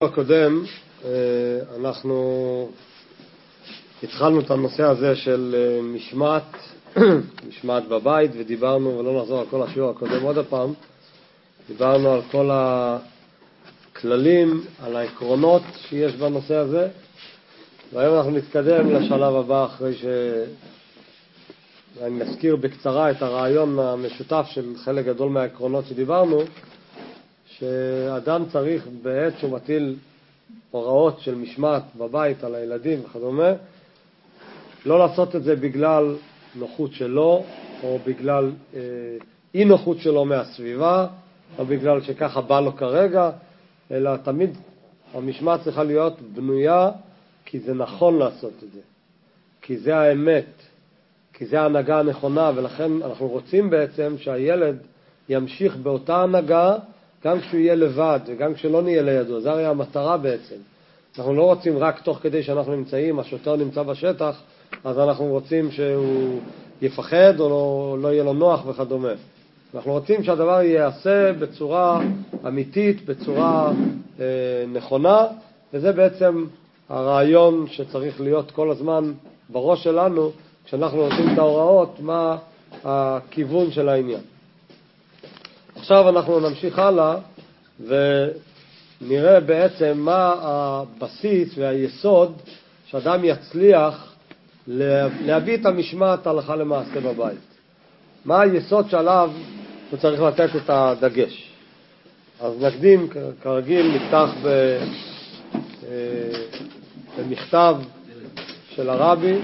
הקודם אנחנו התחלנו את הנושא הזה של משמעת בבית, ודיברנו, ולא נחזור על כל השיעור הקודם עוד הפעם, דיברנו על כל הכללים, על העקרונות שיש בנושא הזה, והיום אנחנו נתקדם לשלב הבא אחרי אני מזכיר בקצרה את הרעיון המשותף של חלק גדול מהעקרונות שדיברנו, שאדם צריך בעת שהוא מטיל הוראות של משמעת בבית על הילדים וכדומה, לא לעשות את זה בגלל נוחות שלו, או בגלל אי נוחות שלו מהסביבה, או בגלל שככה בא לו כרגע, אלא תמיד המשמעת צריכה להיות בנויה כי זה נכון לעשות את זה, כי זה האמת, כי זה ההנהגה הנכונה, ולכן אנחנו רוצים בעצם שהילד ימשיך באותה הנהגה גם כשהוא יהיה לבד וגם כשלא נהיה לידו. זה הרי המטרה בעצם. אנחנו לא רוצים רק תוך כדי שאנחנו נמצאים, השוטר נמצא בשטח, אז אנחנו רוצים שהוא יפחד או לא יהיה לו נוח וכדומה. אנחנו רוצים שהדבר ייעשה בצורה אמיתית, בצורה נכונה, וזה בעצם הרעיון שצריך להיות כל הזמן בראש שלנו, כשאנחנו עושים את ההוראות, מה הכיוון של העניין. עכשיו אנחנו נמשיך הלאה ונראה בעצם מה הבסיס והיסוד שאדם יצליח להביא את המשמעת הלכה למעשה בבית. מה היסוד שעליו הוא צריך לתת את הדגש. אז נקדים, כרגיל, נפתח במכתב של הרבי,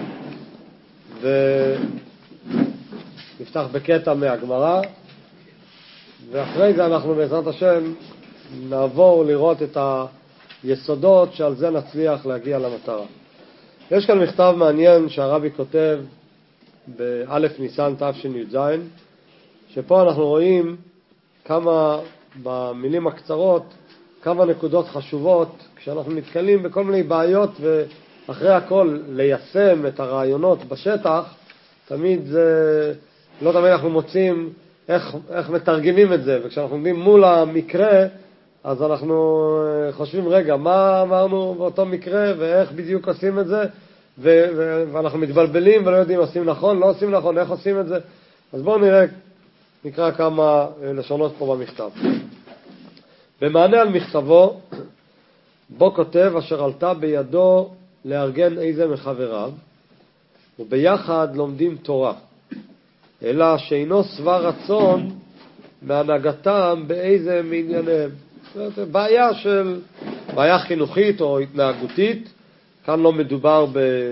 ונפתח בקטע מהגמרא, ואחרי זה אנחנו בעזרת השם נעבור לראות את היסודות שעל זה נצליח להגיע למטרה. יש כאן מכתב מעניין שהרבי כותב באלף ניסן תש"ז, שפה אנחנו רואים כמה, במילים הקצרות, כמה נקודות חשובות כשאנחנו מתקלים בכל מיני בעיות, ואחרי הכל ליישם את הרעיונות בשטח, תמיד לא תמיד אנחנו מוצאים איך מתרגמים את זה, וכשאנחנו עומדים מול המקרה, אז אנחנו חושבים, רגע, מה אמרנו באותו מקרה, ואיך בדיוק עושים את זה, ואנחנו מתבלבלים ולא יודעים עושים נכון, לא עושים נכון, איך עושים את זה. אז בואו נקרא כמה לשונות פה במכתב. במענה על מכתבו, בו כותב אשר עלתה בידו לארגן איזה מחבריו, וביחד לומדים תורה, אלא שאינו שבע רצון מהנהגתם באיזה מענייניהם. בעיה חינוכית או התנהגותית. כאן לא מדובר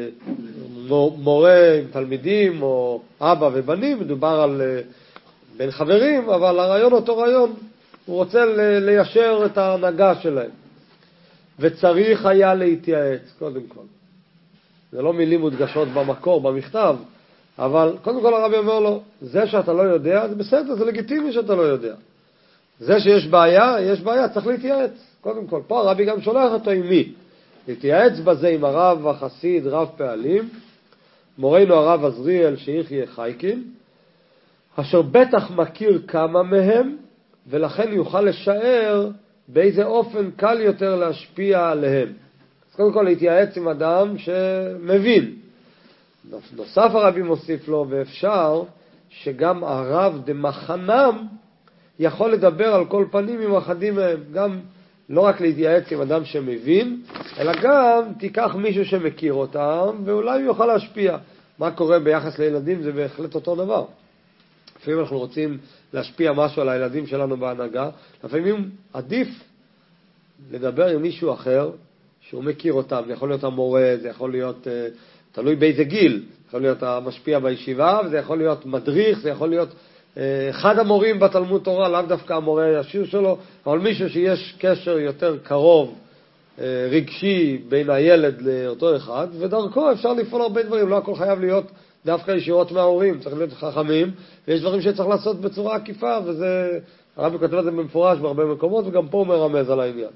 במורה עם תלמידים או אבא ובנים, מדובר על בין חברים, אבל הרעיון אותו רעיון, הוא רוצה ליישר את ההנהגה שלהם. וצריך היה להתייעץ, קודם כל. זה לא מילים מודגשות במקור, במכתב, אבל קודם כל הרבי אומר לו, זה שאתה לא יודע, זה בסדר, זה לגיטימי שאתה לא יודע. זה שיש בעיה, יש בעיה, צריך להתייעץ. קודם כל, פה הרבי גם שולח אותו עם מי? להתייעץ בזה עם הרב החסיד, רב פעלים, מורנו הרב עזריאל שיחיה חייקין, אשר בטח מכיר כמה מהם, ולכן יוכל לשער באיזה אופן קל יותר להשפיע עליהם. אז קודם כל להתייעץ עם אדם שמבין. נוסף הרבי מוסיף לו, ואפשר שגם הרב דמחנם יכול לדבר על כל פנים עם אחדים מהם, גם לא רק להתייעץ עם אדם שמבין, אלא גם תיקח מישהו שמכיר אותם, ואולי הוא יוכל להשפיע. מה קורה ביחס לילדים זה בהחלט אותו דבר. לפעמים אנחנו רוצים להשפיע משהו על הילדים שלנו בהנהגה, לפעמים עדיף לדבר עם מישהו אחר שהוא מכיר אותם. זה יכול להיות המורה, זה יכול להיות תלוי באיזה גיל, יכול להיות המשפיע בישיבה, וזה יכול להיות מדריך, זה יכול להיות אחד המורים בתלמוד תורה, לאו דווקא המורה הישיר שלו, אבל מישהו שיש קשר יותר קרוב, רגשי, בין הילד לאותו אחד, ודרכו אפשר לפעול הרבה דברים, לא הכל חייב להיות דווקא ישירות מההורים, צריך להיות חכמים, ויש דברים שצריך לעשות בצורה עקיפה, וזה, הרבי כותב את זה במפורש בהרבה מקומות, וגם פה הוא מרמז על העניין.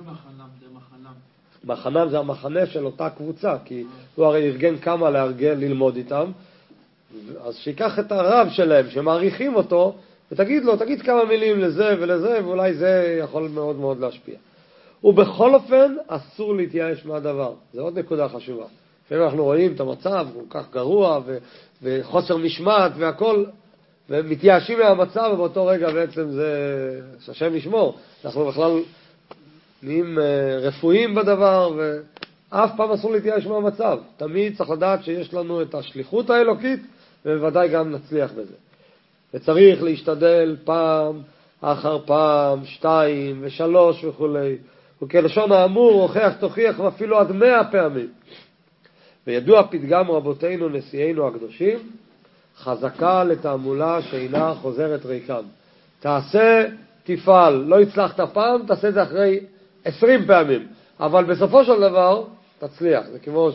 מחנם זה המחנה של אותה קבוצה, כי הוא הרי ארגן כמה ללמוד איתם, אז שיקח את הרב שלהם שמעריכים אותו, ותגיד לו, תגיד כמה מילים לזה ולזה, ואולי זה יכול מאוד מאוד להשפיע. ובכל אופן אסור להתייאש מהדבר. זה עוד נקודה חשובה. לפעמים אנחנו רואים את המצב כל כך גרוע וחוסר משמעת והכל, ומתייאשים מהמצב, ובאותו רגע בעצם זה השם ישמור. אנחנו בכלל נהיים רפואיים בדבר, ואף פעם אסור להתייאש מהמצב. תמיד צריך לדעת שיש לנו את השליחות האלוקית, ובוודאי גם נצליח בזה. וצריך להשתדל פעם אחר פעם, 2 ו3 וכו'. וכלשון האמור, הוכח תוכיח ואפילו עד 100 פעמים. וידוע פתגם רבותינו נשיאינו הקדושים, חזקה לתעמולה שאינה חוזרת ריקם. תעשה, תפעל, לא הצלחת פעם, תעשה את זה אחרי 20 פעמים. אבל בסופו של דבר, תצליח. זה כמו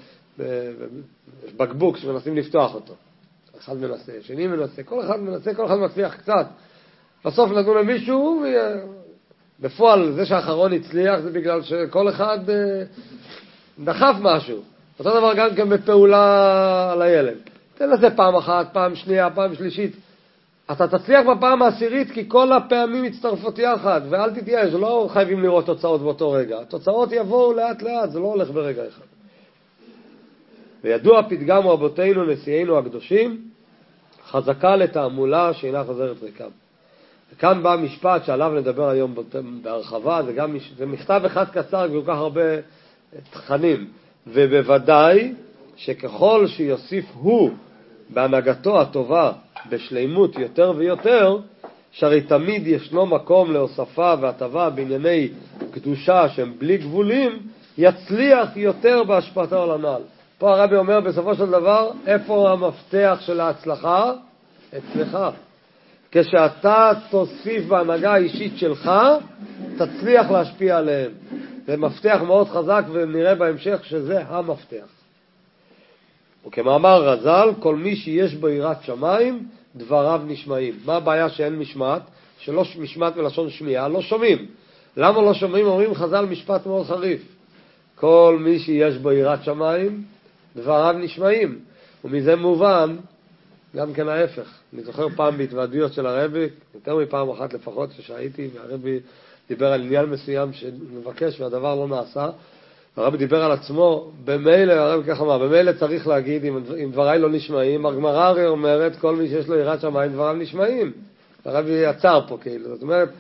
בקבוק שמנסים לפתוח אותו. אחד מנסה, שני מנסה, כל אחד מנסה, כל אחד מצליח קצת. בסוף נתנו למישהו, בפועל זה שהאחרון הצליח, זה בגלל שכל אחד דחף משהו. אותו דבר גם כן בפעולה על הילד. תנסה פעם אחת, פעם שנייה, פעם שלישית. אתה תצליח בפעם העשירית, כי כל הפעמים מצטרפות יחד, ואל תתייאש, לא חייבים לראות תוצאות באותו רגע. התוצאות יבואו לאט לאט, זה לא הולך ברגע אחד. וידוע פתגם רבותינו נשיאינו הקדושים, חזקה לתעמולה שאינה חוזרת ריקם. וכאן בא משפט שעליו נדבר היום בהרחבה, זה מכתב אחד קצר וכל כך הרבה תכנים, ובוודאי שככל שיוסיף הוא בהנהגתו הטובה בשלימות יותר ויותר, שהרי תמיד ישנו מקום להוספה והטבה בענייני קדושה שהם בלי גבולים, יצליח יותר בהשפעתו על הנעל. פה הרבי אומר בסופו של דבר, איפה המפתח של ההצלחה? אצלך. כשאתה תוסיף בהנהגה האישית שלך, תצליח להשפיע עליהם. זה מפתח מאוד חזק, ונראה בהמשך שזה המפתח. וכמאמר רז"ל, כל מי שיש בו יראת שמיים, דבריו נשמעים. מה הבעיה שאין משמעת? שלא משמעת ולשון שמיעה, לא שומעים. למה לא שומעים? אומרים חז"ל משפט מאוד חריף. כל מי שיש בו יראת שמיים, דבריו נשמעים. ומזה מובן, גם כן ההפך. אני זוכר פעם בהתוועדויות של הרבי, יותר מפעם אחת לפחות ששהייתי, והרבי דיבר על עניין מסוים שמבקש והדבר לא נעשה. הרבי דיבר על עצמו, במילא, הרבי ככה אמר, במילא צריך להגיד, אם דבריי לא נשמעים, הגמרא הרי אומרת, כל מי שיש לו יראת שמיים, דבריו נשמעים. הרבי עצר פה כאילו, זאת אומרת,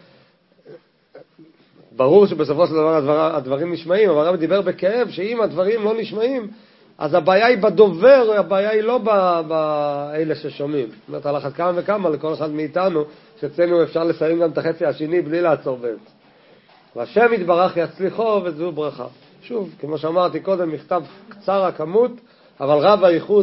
ברור שבסופו של דבר הדברים נשמעים, אבל הרבי דיבר בכאב שאם הדברים לא נשמעים, אז הבעיה היא בדובר, הבעיה היא לא באלה ששומעים. זאת אומרת, על אחת כמה וכמה לכל אחד מאיתנו, שאצלנו אפשר לסיים גם את החצי השני בלי לעצור באמצע. והשם יתברך יצליחו וזו ברכה. שוב, כמו שאמרתי קודם, מכתב קצר הכמות, אבל רב האיכות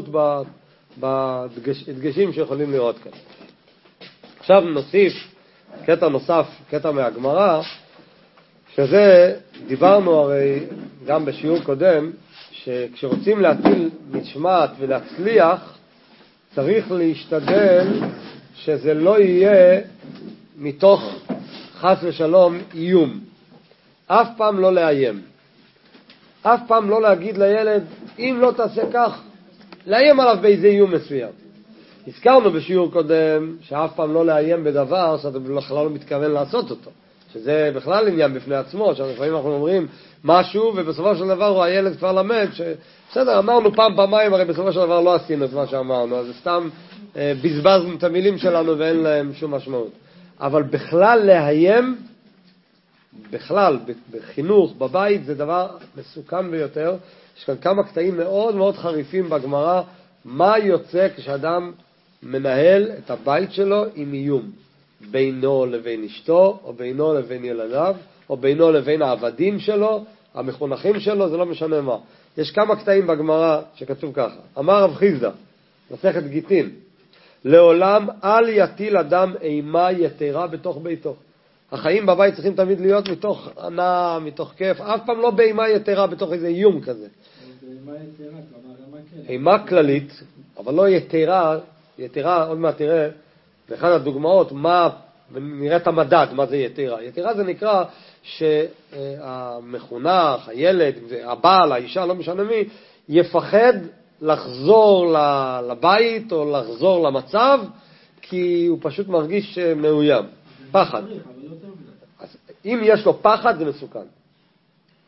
בדגשים שיכולים לראות כאן. עכשיו נוסיף קטע נוסף, קטע מהגמרא, שזה, דיברנו הרי גם בשיעור קודם, שכשרוצים להטיל משמעת ולהצליח, צריך להשתדל שזה לא יהיה מתוך חס ושלום איום. אף פעם לא לאיים. אף פעם לא להגיד לילד, אם לא תעשה כך, לאיים עליו באיזה איום מסוים. הזכרנו בשיעור קודם שאף פעם לא לאיים בדבר שאתה בכלל לא מתכוון לעשות אותו. שזה בכלל עניין בפני עצמו, שלפעמים אנחנו אומרים משהו, ובסופו של דבר הוא הילד כבר למד, בסדר, אמרנו פעמיים, הרי בסופו של דבר לא עשינו את מה שאמרנו, אז סתם בזבזנו את המילים שלנו ואין להם שום משמעות. אבל בכלל לאיים, בכלל, בחינוך, בבית, זה דבר מסוכן ביותר. יש כאן כמה קטעים מאוד מאוד חריפים בגמרא, מה יוצא כשאדם מנהל את הבית שלו עם איום. בינו לבין אשתו, או בינו לבין ילדיו, או בינו לבין העבדים שלו, המחונכים שלו, זה לא משנה מה. יש כמה קטעים בגמרא שכתוב ככה. אמר רב חיסדא, מסכת גיטין, לעולם אל יטיל אדם אימה יתרה בתוך ביתו. החיים בבית צריכים תמיד להיות מתוך ענה, מתוך כיף, אף פעם לא באימה יתרה בתוך איזה איום כזה. אימה כללית, אבל לא יתרה, יתרה, עוד מעט תראה, באחד הדוגמאות, נראה את המדד, מה זה יתרה. יתרה זה נקרא שהמחונך, הילד, הבעל, האישה, לא משנה מי, יפחד לחזור לבית או לחזור למצב, כי הוא פשוט מרגיש מאוים. פחד. אז אם יש לו פחד זה מסוכן.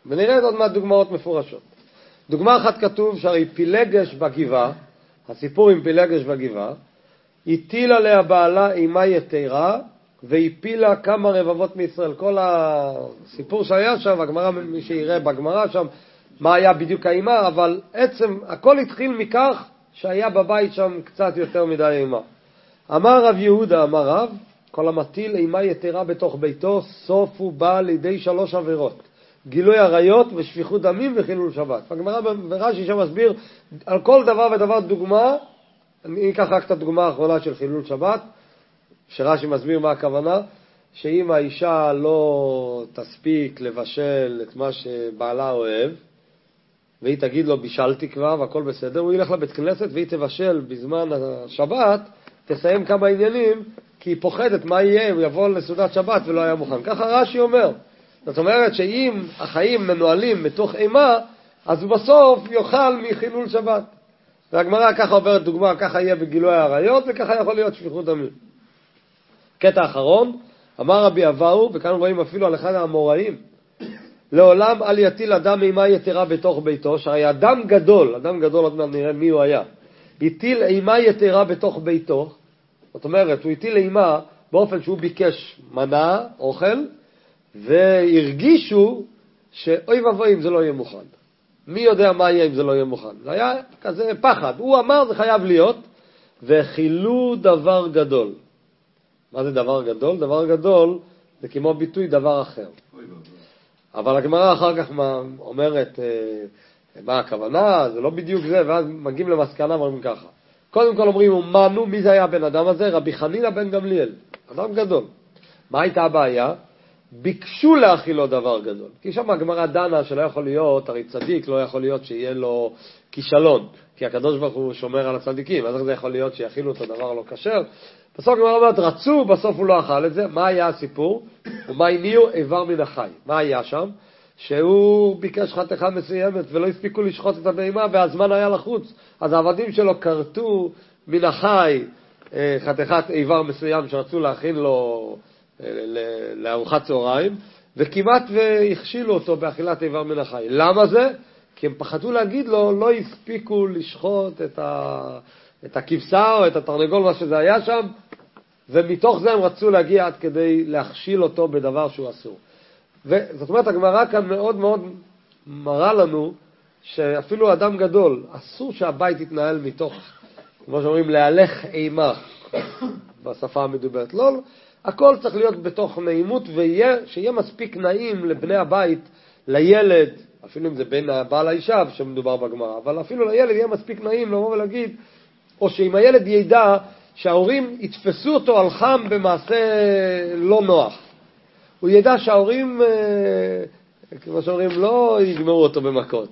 ונראה עוד מעט דוגמאות מפורשות. דוגמה אחת כתוב שהרי פילגש בגבעה, הסיפור עם פילגש בגבעה, הטיל עליה בעלה אימה יתרה, והפילה כמה רבבות מישראל. כל הסיפור שהיה שם, הגמרא, מי שיראה בגמרא שם, מה היה בדיוק האימה, אבל עצם, הכל התחיל מכך שהיה בבית שם קצת יותר מדי אימה. אמר רב יהודה, אמר רב, כל המטיל אימה יתרה בתוך ביתו, סוף הוא בא לידי 3 עבירות. גילוי עריות ושפיכות דמים וחילול שבת. הגמרא ורש"י שם מסביר על כל דבר ודבר דוגמה. אני אקח רק את הדוגמה האחרונה של חילול שבת, שרש"י מסביר מה הכוונה, שאם האישה לא תספיק לבשל את מה שבעלה אוהב, והיא תגיד לו בישלתי כבר והכל בסדר, הוא ילך לבית כנסת והיא תבשל בזמן השבת, תסיים כמה עניינים, כי היא פוחדת מה יהיה, הוא יבוא לסעודת שבת ולא היה מוכן. ככה רש"י אומר. זאת אומרת שאם החיים מנוהלים מתוך אימה, אז בסוף יאכל מחילול שבת. והגמרא ככה עוברת דוגמה, ככה יהיה בגילוי העריות, וככה יכול להיות שפיכות דמים. קטע אחרון, אמר רבי אבאו, וכאן רואים אפילו על אחד האמוראים, לעולם אל יטיל אדם אימה יתרה בתוך ביתו, שהרי אדם גדול, עוד מעט נראה מי הוא היה, הטיל אימה יתרה בתוך ביתו, זאת אומרת, הוא הטיל אימה באופן שהוא ביקש מנה, אוכל, והרגישו שאוי ואבוי אם זה לא יהיה מוכן. מי יודע מה יהיה אם זה לא יהיה מוכן? זה היה כזה פחד. הוא אמר זה חייב להיות, וחילו דבר גדול. מה זה דבר גדול? דבר גדול זה כמו ביטוי דבר אחר. אבל הגמרא אחר כך אומרת, מה הכוונה? זה לא בדיוק זה, ואז מגיעים למסקנה ואומרים ככה. קודם כל אומרים, מנו, מי זה היה הבן אדם הזה? רבי חנינא בן גמליאל. אדם גדול. מה הייתה הבעיה? ביקשו להכילו דבר גדול. כי שם הגמרא דנה שלא יכול להיות, הרי צדיק לא יכול להיות שיהיה לו כישלון. כי הקדוש ברוך הוא שומר על הצדיקים. אז זה יכול להיות שיכילו אותו דבר לא כשר. בסוף הגמרא אומרת, רצו, בסוף הוא לא אכל את זה. מה היה הסיפור? ומה הניעו? איבר מן החי. מה היה שם? שהוא ביקש חתיכה מסוימת ולא הספיקו לשחוט את הבהמה והזמן היה לחוץ. אז העבדים שלו קרטו מן החי חתיכת איבר מסוים שרצו להכין לו לארוחת צהריים, וכמעט והכשילו אותו באכילת איבר מן החי. למה זה? כי הם פחדו להגיד לו, לא הספיקו לשחוט את הכבשה או את התרנגול, מה שזה היה שם, ומתוך זה הם רצו להגיע עד כדי להכשיל אותו בדבר שהוא אסור. וזאת אומרת, הגמרא כאן מאוד מאוד מראה לנו שאפילו אדם גדול, אסור שהבית יתנהל מתוך, כמו שאומרים, להלך אימה בשפה המדוברת. לא, הכל צריך להיות בתוך נעימות, שיהיה מספיק נעים לבני הבית, לילד, אפילו אם זה בין הבעל האישה שמדובר בגמרא, אבל אפילו לילד יהיה מספיק נעים לבוא ולהגיד, או שאם הילד ידע שההורים יתפסו אותו על חם במעשה לא נוח. הוא ידע שההורים, כמו שאומרים, לא יגמרו אותו במכות.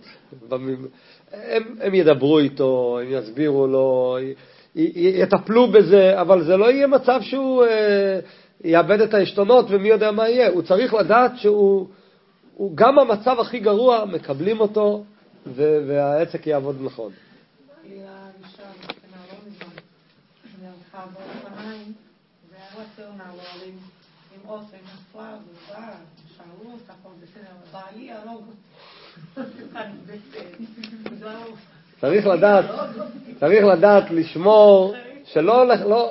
הם ידברו איתו, הם יסבירו לו, יטפלו בזה, אבל זה לא יהיה מצב שהוא יאבד את העשתונות ומי יודע מה יהיה. הוא צריך לדעת שהוא גם המצב הכי גרוע, מקבלים אותו והעסק יעבוד נכון. עם אופן נפלא ובא, שאלו אותך פה בסדר, בעלי הלוגות. צריך לדעת לשמור, שלא,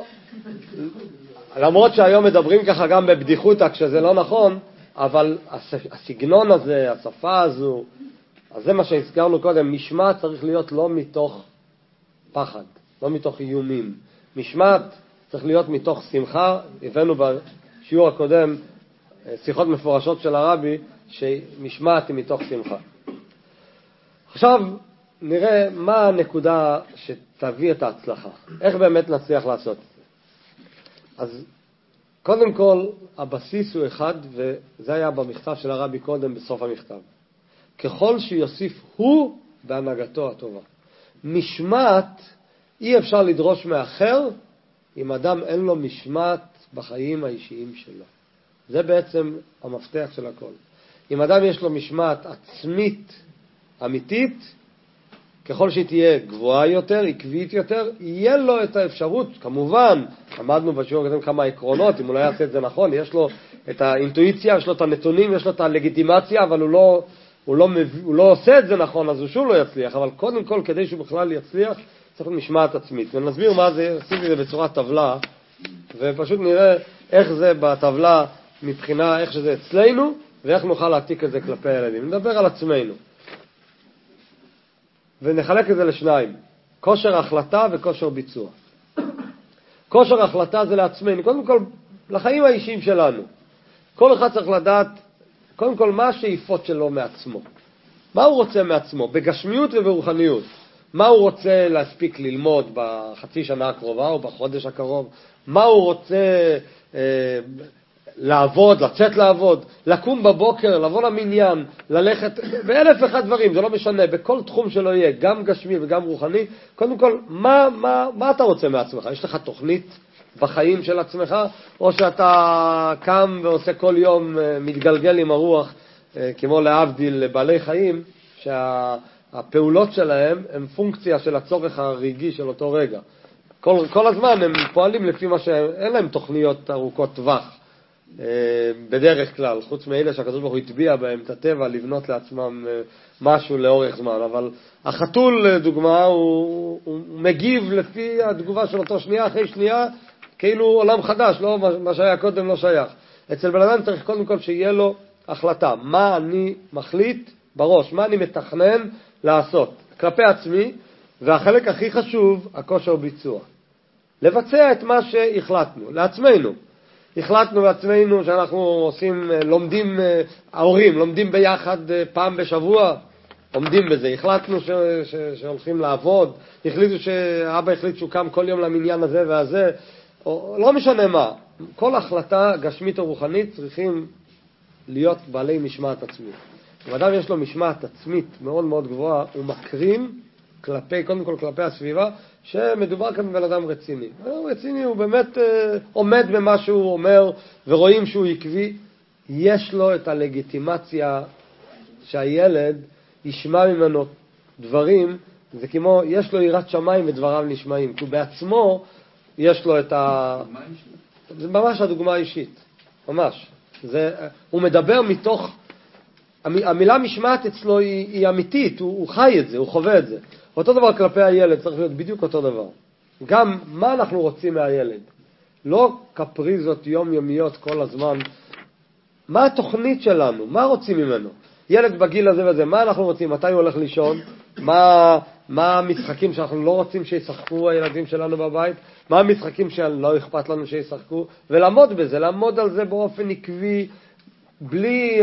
למרות שהיום מדברים ככה גם בבדיחותא כשזה לא נכון, אבל הסגנון הזה, השפה הזו, אז זה מה שהזכרנו קודם, משמעת צריך להיות לא מתוך פחד, לא מתוך איומים. משמעת צריך להיות מתוך שמחה. הבאנו בשיעור הקודם שיחות מפורשות של הרבי שמשמעת היא מתוך שמחה. עכשיו נראה מה הנקודה שתביא את ההצלחה. איך באמת נצליח לעשות את זה. אז קודם כל הבסיס הוא אחד, וזה היה במכתב של הרבי קודם בסוף המכתב. ככל שיוסיף הוא בהנהגתו הטובה. משמעת אי אפשר לדרוש מאחר אם אדם אין לו משמעת בחיים האישיים שלו. זה בעצם המפתח של הכל. אם אדם יש לו משמעת עצמית אמיתית, ככל שהיא תהיה גבוהה יותר, עקבית יותר, יהיה לו את האפשרות, כמובן, למדנו בשיעור הקודם כמה עקרונות, אם הוא לא יעשה את זה נכון, יש לו את האינטואיציה, יש לו את הנתונים, יש לו את הלגיטימציה, אבל הוא הוא לא עושה את זה נכון, אז הוא שוב לא יצליח, אבל קודם כל, כדי שהוא בכלל יצליח, צריך משמעת עצמית. ונסביר מה זה, עשיתי זה בצורת טבלה, ופשוט נראה איך זה בטבלה מבחינה, איך שזה אצלנו, ואיך נוכל להעתיק את זה כלפי הילדים. נדבר על עצמנו. ונחלק את זה לשניים. כושר החלטה וכושר ביצוע. כושר החלטה זה לעצמנו. קודם כל, לחיים האישיים שלנו. כל אחד צריך לדעת, קודם כל, מה השאיפות שלו מעצמו. מה הוא רוצה מעצמו? בגשמיות וברוחניות. מה הוא רוצה להספיק ללמוד בחצי שנה הקרובה או בחודש הקרוב? מה הוא רוצה לעבוד, לצאת לעבוד, לקום בבוקר, לבוא למניין, ללכת, באלף אחד דברים, זה לא משנה, בכל תחום שלא יהיה, גם גשמי וגם רוחני. קודם כל, מה אתה רוצה מעצמך? יש לך תוכנית בחיים של עצמך, או שאתה קם ועושה כל יום מתגלגל עם הרוח, כמו להבדיל לבעלי חיים, שהפעולות שלהם הן פונקציה של הצורך הרגעי של אותו רגע. כל הזמן הם פועלים לפי מה שאין להם תוכניות ארוכות טווח. בדרך כלל, חוץ מאלה שהקדוש ברוך הוא הטביע בהם את הטבע לבנות לעצמם משהו לאורך זמן, אבל החתול לדוגמה הוא מגיב לפי התגובה של אותו שנייה אחרי שנייה, כאילו עולם חדש, לא מה שהיה קודם לא שייך. אצל בן אדם צריך קודם כל שיהיה לו החלטה, מה אני מחליט בראש, מה אני מתכנן לעשות כלפי עצמי, והחלק הכי חשוב, הכושר ביצוע. לבצע את מה שהחלטנו לעצמנו. החלטנו בעצמנו שאנחנו עושים, לומדים, ההורים לומדים ביחד פעם בשבוע, עומדים בזה. החלטנו שהולכים לעבוד, אבא החליט שהוא קם כל יום למניין הזה והזה, או לא משנה מה. כל החלטה גשמית או רוחנית צריכים להיות בעלי משמעת עצמית. אם אדם יש לו משמעת עצמית מאוד מאוד גבוהה, הוא מקרים קודם כל כלפי הסביבה, שמדובר כאן בבן אדם רציני. רציני הוא באמת עומד במה שהוא אומר, ורואים שהוא עקבי. יש לו את הלגיטימציה שהילד ישמע ממנו דברים, זה כמו, יש לו יראת שמיים ודבריו נשמעים, כי הוא בעצמו יש לו את זה ממש הדוגמה האישית, ממש. הוא מדבר מתוך, המילה משמעת אצלו היא אמיתית, הוא חי את זה, הוא חווה את זה. אותו דבר כלפי הילד, צריך להיות בדיוק אותו דבר. גם מה אנחנו רוצים מהילד? לא קפריזות יומיומיות כל הזמן. מה התוכנית שלנו? מה רוצים ממנו? ילד בגיל הזה וזה, מה אנחנו רוצים? מתי הוא הולך לישון? מה המשחקים שאנחנו לא רוצים שישחקו הילדים שלנו בבית? מה המשחקים שלא אכפת לנו שישחקו? ולעמוד בזה, לעמוד על זה באופן עקבי, בלי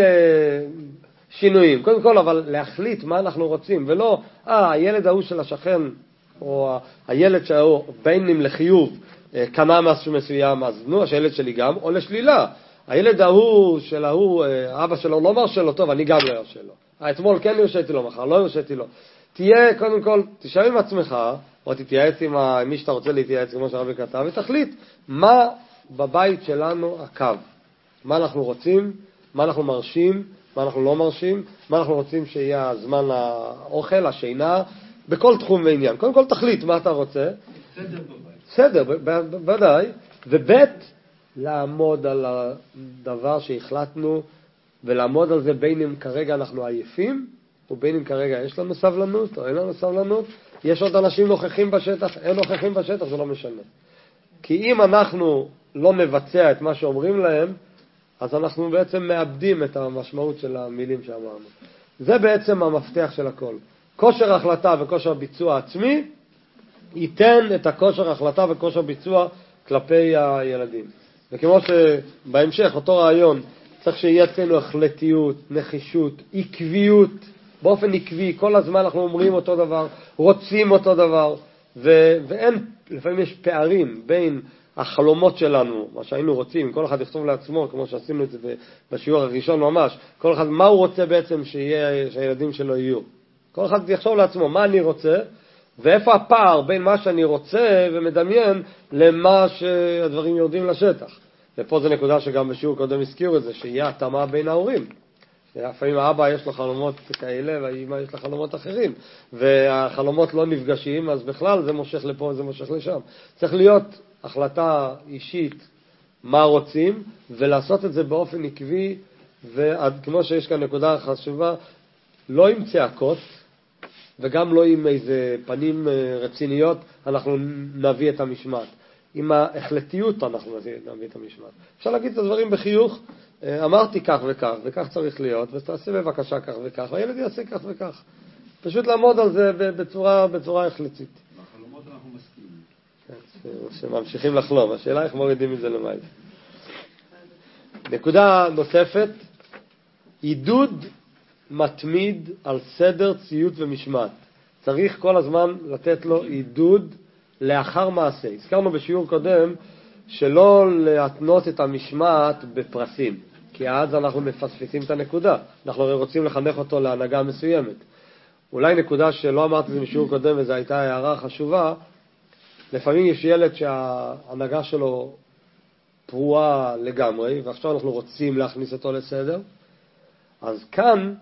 שינויים. קודם כל, אבל להחליט מה אנחנו רוצים, ולא, הילד ההוא של השכן, או הילד שהוא בין לחיוב, קנה משהו מסוים, אז שהילד שלי גם, או לשלילה. הילד ההוא של ההוא, אבא שלו לא מרשה לו, טוב, אני גם לא ירשה לו. אתמול כן הרשיתי לו, מחר לא הרשיתי לו. תהיה, קודם כל, תשאר עם עצמך, או תתייעץ עם מי שאתה רוצה להתייעץ, כמו שהרבי כתב, ותחליט מה בבית שלנו הקו. מה אנחנו רוצים, מה אנחנו מרשים, מה אנחנו לא מרשים, מה אנחנו רוצים שיהיה הזמן האוכל, השינה, בכל תחום ועניין. קודם כל תחליט מה אתה רוצה. סדר בבית. סדר, בוודאי. ובית, לעמוד על הדבר שהחלטנו, ולעמוד על זה בין אם כרגע אנחנו עייפים, ובין אם כרגע יש לנו סבלנות או אין לנו סבלנות. יש עוד אנשים נוכחים בשטח, אין נוכחים בשטח, זה לא משנה. כי אם אנחנו לא נבצע את מה שאומרים להם, אז אנחנו בעצם מאבדים את המשמעות של המילים שאמרנו. זה בעצם המפתח של הכל. כושר החלטה וכושר ביצוע עצמי ייתן את הכושר החלטה וכושר ביצוע כלפי הילדים. וכמו שבהמשך אותו רעיון צריך שיהיה אצלנו החלטיות, נחישות, עקביות, באופן עקבי, כל הזמן אנחנו אומרים אותו דבר, רוצים אותו דבר, ואין, לפעמים יש פערים בין החלומות שלנו, מה שהיינו רוצים, כל אחד יכתוב לעצמו, כמו שעשינו את זה בשיעור הראשון ממש, כל אחד מה הוא רוצה בעצם שהילדים שלו יהיו. כל אחד יחשוב לעצמו מה אני רוצה, ואיפה הפער בין מה שאני רוצה ומדמיין למה שהדברים יורדים לשטח. ופה זו נקודה שגם בשיעור קודם הזכירו את זה, שיהיה התאמה בין ההורים. לפעמים האבא יש לו חלומות כאלה והאמא יש לה חלומות אחרים, והחלומות לא נפגשים, אז בכלל זה מושך לפה וזה מושך לשם. צריך להיות החלטה אישית מה רוצים, ולעשות את זה באופן עקבי, וכמו שיש כאן נקודה חשובה, לא עם צעקות, וגם לא עם איזה פנים רציניות, אנחנו נביא את המשמעת. עם ההחלטיות אנחנו נביא את המשמעת. אפשר להגיד את הדברים בחיוך, אמרתי כך וכך, וכך צריך להיות, ותעשה בבקשה כך וכך, והילד יעשה כך וכך. פשוט לעמוד על זה בצורה החלטית. בחלומות אנחנו מסכימים. שממשיכים לחלום, השאלה איך מורידים מזה למעלה. נקודה נוספת, עידוד מתמיד על סדר, ציות ומשמעת. צריך כל הזמן לתת לו עידוד לאחר מעשה. הזכרנו בשיעור קודם שלא להתנות את המשמעת בפרסים, כי אז אנחנו מפספסים את הנקודה. אנחנו רוצים לחנך אותו להנהגה מסוימת. אולי נקודה שלא אמרתי זה בשיעור קודם, וזו הייתה הערה חשובה, לפעמים יש ילד שההנהגה שלו פרועה לגמרי, ועכשיו אנחנו רוצים להכניס אותו לסדר. אז כאן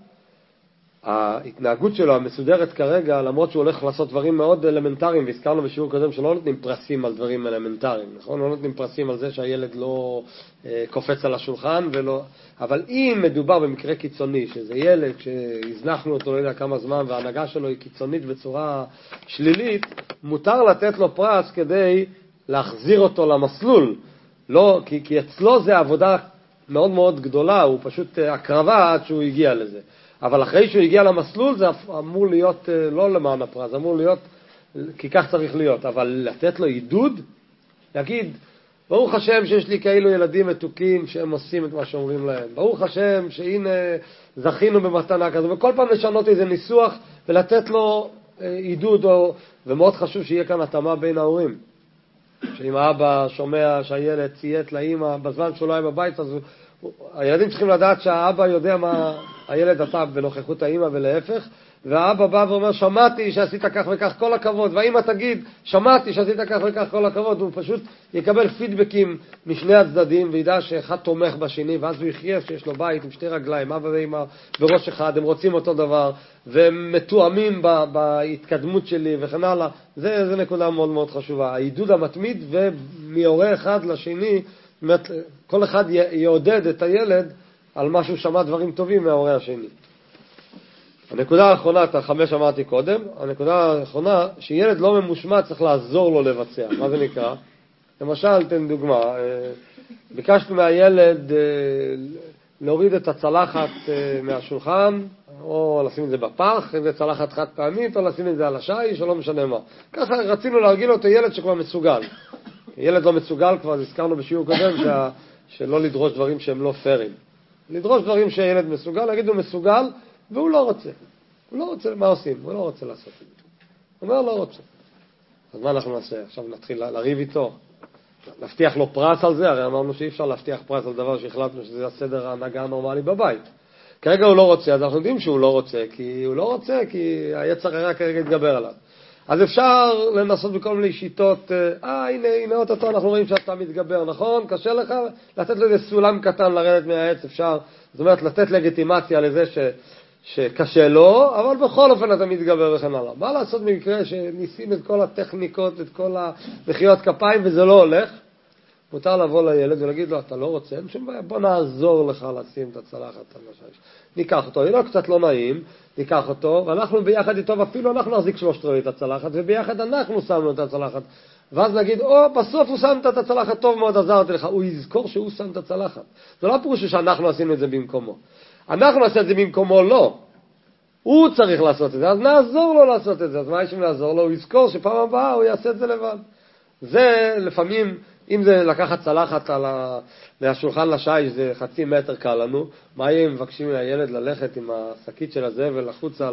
ההתנהגות שלו המסודרת כרגע, למרות שהוא הולך לעשות דברים מאוד אלמנטריים, והזכרנו בשיעור קודם שלא נותנים פרסים על דברים אלמנטריים, נכון? לא נותנים פרסים על זה שהילד לא קופץ על השולחן, אבל אם מדובר במקרה קיצוני, שזה ילד שהזנחנו אותו לא יודע כמה זמן, וההנהגה שלו היא קיצונית בצורה שלילית, מותר לתת לו פרס כדי להחזיר אותו למסלול. לא, כי אצלו זה עבודה מאוד מאוד גדולה, הוא פשוט הקרבה עד שהוא הגיע לזה. אבל אחרי שהוא הגיע למסלול זה אמור להיות לא למען הפרס, אמור להיות, כי כך צריך להיות, אבל לתת לו עידוד, להגיד, ברוך השם שיש לי כאילו ילדים מתוקים שהם עושים את מה שאומרים להם, ברוך השם שהנה זכינו במתנה כזו, וכל פעם לשנות איזה ניסוח ולתת לו עידוד, ומאוד חשוב שיהיה כאן התאמה בין ההורים. שאם האבא שומע שהילד ציית לאמא בזמן שהוא לא היה בבית, אז הילדים צריכים לדעת שהאבא יודע מה הילד עשה בנוכחות האמא ולהפך, והאבא בא ואומר שמעתי שעשית כך וכך כל הכבוד, והאמא תגיד שמעתי שעשית כך וכך כל הכבוד, הוא פשוט יקבל פידבקים משני הצדדים וידע שאחד תומך בשני, ואז הוא יחייב שיש לו בית עם שתי רגליים, אבא ואמא בראש אחד, הם רוצים אותו דבר והם מתואמים בהתקדמות שלי וכן הלאה. זה נקודה מאוד מאוד חשובה, העידוד המתמיד, ומהורה אחד לשני כל אחד יעודד את הילד על משהו שמע דברים טובים מההורה השני. הנקודה האחרונה, את החמש אמרתי קודם, הנקודה האחרונה, שילד לא ממושמע צריך לעזור לו לבצע. מה זה נקרא? למשל, תן דוגמה, ביקשנו מהילד להוריד את הצלחת מהשולחן, או לשים את זה בפח, אם זה צלחת חד פעמית, או לשים את זה על השיש, או לא משנה מה. ככה רצינו להרגיל אותו ילד שכבר מסוגל. ילד לא מסוגל, כבר הזכרנו בשיעור קודם, שלא לדרוש דברים שהם לא פיירים. לדרוש דברים שהילד מסוגל, להגיד הוא מסוגל, והוא לא רוצה. הוא לא רוצה, מה עושים? הוא לא רוצה לעשות את זה. הוא אומר לא רוצה. אז מה אנחנו נעשה? עכשיו נתחיל לריב איתו. להבטיח לו פרס על זה, הרי אמרנו שאי אפשר להבטיח פרס על דבר שהחלטנו שזה הסדר ההנהגה הנורמלי בבית. כרגע הוא לא רוצה, אז אנחנו יודעים שהוא לא רוצה, כי היצר הרע כרגע יתגבר עליו. אז אפשר לנסות בכל מיני שיטות, הנה אותו אנחנו רואים שאתה מתגבר, נכון? קשה לך לתת לו איזה סולם קטן לרדת מהעץ, אפשר, זאת אומרת, לתת לגיטימציה לזה שקשה לו, אבל בכל אופן אתה מתגבר וכן הלאה. מה לעשות במקרה שניסים את כל הטכניקות, את כל המחיאות כפיים וזה לא הולך? מותר לבוא לילד ולהגיד לו, אתה לא רוצה, אין שום בעיה, בוא נעזור לך לשים את הצלחת על השיש. ניקח אותו, יהיה לו קצת לא נעים, ניקח אותו, ואנחנו ביחד איתו, ואפילו אנחנו נחזיק 3 את הצלחת, וביחד אנחנו שמנו את הצלחת. ואז נגיד, בסוף הוא שם את הצלחת, טוב מאוד, עזרתי לך. הוא יזכור שהוא שם את הצלחת. זה לא פירוש שאנחנו עשינו את זה במקומו. אנחנו נעשה את זה במקומו, לא. הוא צריך לעשות את זה, אז נעזור לו לעשות את זה. אז מה יש אם לעזור לו? הוא יזכור שפעם הבאה הוא יעשה את זה לבד. זה לפעמים, אם זה לקחת צלחת מהשולחן לשיש, זה 0.5 מטר קל לנו. מה יהיה אם מבקשים מהילד ללכת עם השקית של הזבל לחוצה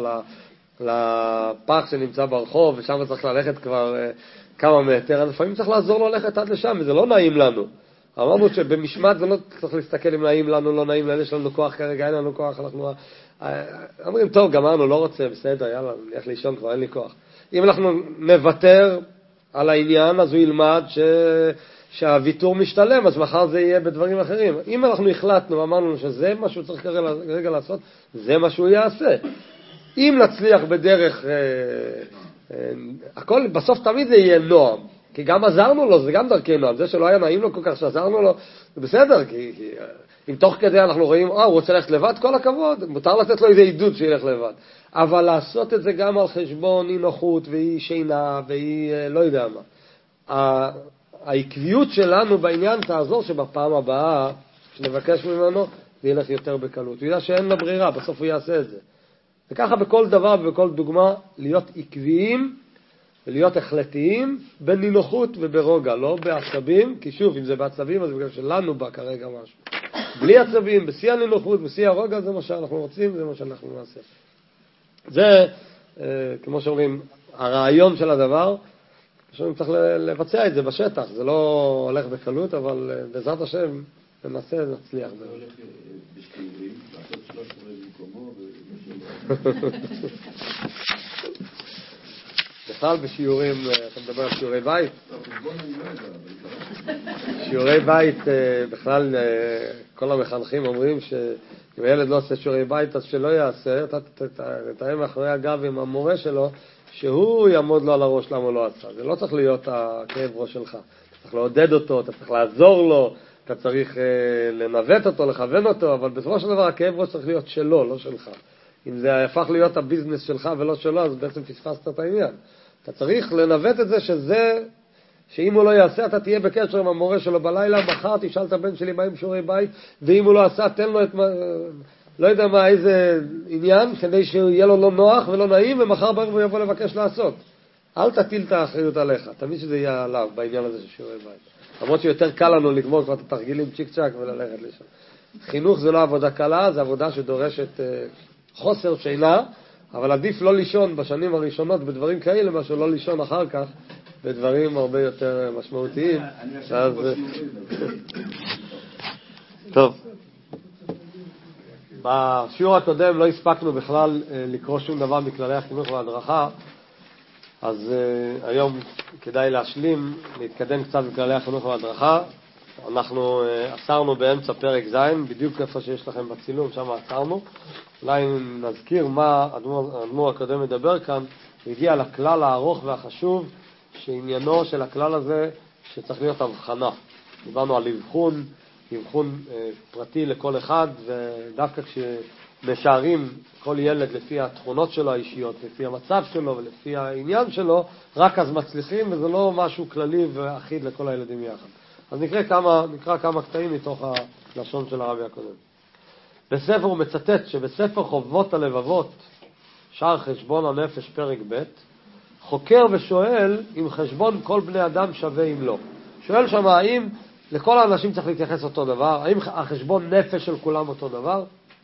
לפח שנמצא ברחוב, ושם צריך ללכת כבר כמה מטר, אז לפעמים צריך לעזור לו ללכת עד לשם, וזה לא נעים לנו. אמרנו שבמשמעת זה לא צריך להסתכל אם נעים לנו, לא נעים לנו, יש לנו כוח כרגע, אין לנו כוח, אנחנו אומרים, טוב, גמרנו, לא רוצה, בסדר, יאללה, נלך לישון כבר, אין לי כוח. אם אנחנו נוותר על העניין, אז הוא ילמד שהוויתור משתלם, אז מחר זה יהיה בדברים אחרים. אם אנחנו החלטנו, אמרנו שזה מה שהוא צריך כרגע לעשות, זה מה שהוא יעשה. אם נצליח בדרך, הכל, בסוף תמיד זה יהיה נועם, כי גם עזרנו לו, זה גם דרכי נועם, זה שלא היה נעים לו כל כך שעזרנו לו, זה בסדר, כי אם תוך כדי אנחנו רואים, הוא רוצה ללכת לבד, כל הכבוד, מותר לתת לו איזה עידוד שילך לבד. אבל לעשות את זה גם על חשבון אי נוחות ואי שינה ואי לא יודע מה. העקביות שלנו בעניין תעזור שבפעם הבאה שנבקש ממנו זה ילך יותר בקלות. הוא יודע שאין לו ברירה, בסוף הוא יעשה את זה. וככה בכל דבר ובכל דוגמה להיות עקביים ולהיות החלטיים בנינוחות וברוגע, לא בעצבים, כי שוב, אם זה בעצבים אז בגלל שלנו בא כרגע משהו. בלי עצבים, בשיא הנינוחות, בשיא הרוגע, זה מה שאנחנו רוצים, זה מה שאנחנו נעשה. זה, כמו שאומרים, הרעיון של הדבר, צריך לבצע את זה בשטח, זה לא הולך בקלות, אבל בעזרת השם ננסה, נצליח. זה הולך בשתירים, לעשות 13 במקומו בכלל בשיעורים, אתה מדבר על שיעורי בית? שיעורי בית, בכלל כל המחנכים אומרים שאם הילד לא עושה שיעורי בית אז שלא יעשה, אתה תתאם מאחורי הגב עם המורה שלו שהוא יעמוד לו על הראש למה הוא לא עשה. זה לא צריך להיות הכאב ראש שלך, אתה צריך לעודד אותו, אתה צריך לעזור לו, אתה צריך לנווט אותו, לכוון אותו, אבל בסופו של דבר הכאב ראש צריך להיות שלו, לא שלך. אם זה הפך להיות הביזנס שלך ולא שלו, אז בעצם פספסת את העניין. אתה צריך לנווט את זה שאם הוא לא יעשה, אתה תהיה בקשר עם המורה שלו בלילה, מחר תשאל את הבן שלי מה עם שיעורי בית, ואם הוא לא עשה, תן לו את לא יודע מה, איזה עניין, כדי שיהיה לו לא נוח ולא נעים, ומחר בערב הוא יבוא לבקש לעשות. אל תטיל את האחריות עליך, תמיד שזה יהיה עליו בעניין הזה של שיעורי בית. למרות שיותר קל לנו לגמור כבר את התרגילים צ'יק צ'ק וללכת לשם. חינוך זה לא עבודה קלה, זה עבודה שדורשת חוסר שינה, אבל עדיף לא לישון בשנים הראשונות בדברים כאלה, מאשר לא לישון אחר כך בדברים הרבה יותר משמעותיים. טוב. בשיעור הקודם לא הספקנו בכלל לקרוא שום דבר מכללי החינוך וההדרכה, אז היום כדאי להשלים, להתקדם קצת בכללי החינוך וההדרכה. אנחנו עצרנו באמצע פרק ז', בדיוק איפה שיש לכם בצילום, שם עצרנו. אולי נזכיר מה האדמו"ר הקודם מדבר כאן, הוא הגיע לכלל הארוך והחשוב, שעניינו של הכלל הזה שצריך להיות הבחנה. דיברנו על אבחון פרטי לכל אחד, ודווקא כשמשערים כל ילד לפי התכונות שלו האישיות, לפי המצב שלו ולפי העניין שלו, רק אז מצליחים, וזה לא משהו כללי ואחיד לכל הילדים יחד. אז נקרא כמה קטעים מתוך הלשון של הרבי הקודם. בספר הוא מצטט שבספר חובות הלבבות, שער חשבון הנפש פרק ב', חוקר ושואל אם חשבון כל בני אדם שווה אם לא. שואל שם האם לכל האנשים צריך להתייחס אותו דבר, האם החשבון נפש של כולם אותו דבר?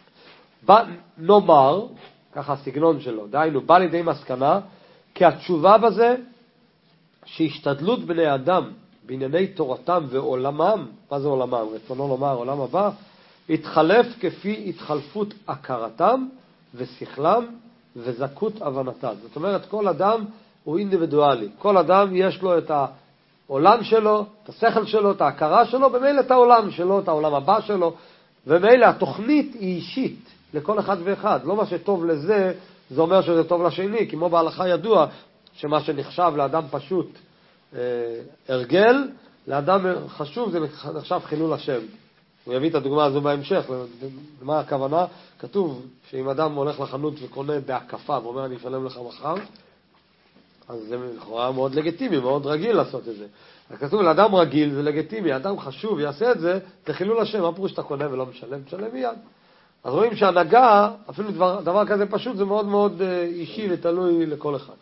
נאמר, ככה הסגנון שלו, דהיינו, בא לידי מסקנה, כי התשובה בזה שהשתדלות בני אדם בענייני תורתם ועולמם, מה זה עולמם? רצונו לומר עולם הבא, התחלף כפי התחלפות הכרתם ושכלם וזכות הבנתם. זאת אומרת, כל אדם הוא אינדיבידואלי. כל אדם יש לו את העולם שלו, את השכל שלו, את ההכרה שלו, ומילא את העולם שלו, את העולם הבא שלו, ומילא התוכנית היא אישית לכל אחד ואחד. לא מה שטוב לזה, זה אומר שזה טוב לשני, כמו בהלכה ידוע, שמה שנחשב לאדם פשוט הרגל, לאדם חשוב זה נחשב חילול השם. הוא יביא את הדוגמה הזו בהמשך. למה הכוונה? כתוב שאם אדם הולך לחנות וקונה בהקפה ואומר אני אשלם לך מחר, אז זה לכאורה מאוד לגיטימי, מאוד רגיל לעשות את זה. כתוב לאדם רגיל זה לגיטימי, אדם חשוב יעשה את זה, זה חילול השם. מה פירוש שאתה קונה ולא משלם? משלם מיד. אז רואים שהנהגה, אפילו דבר כזה פשוט, זה מאוד מאוד אישי ותלוי לכל אחד.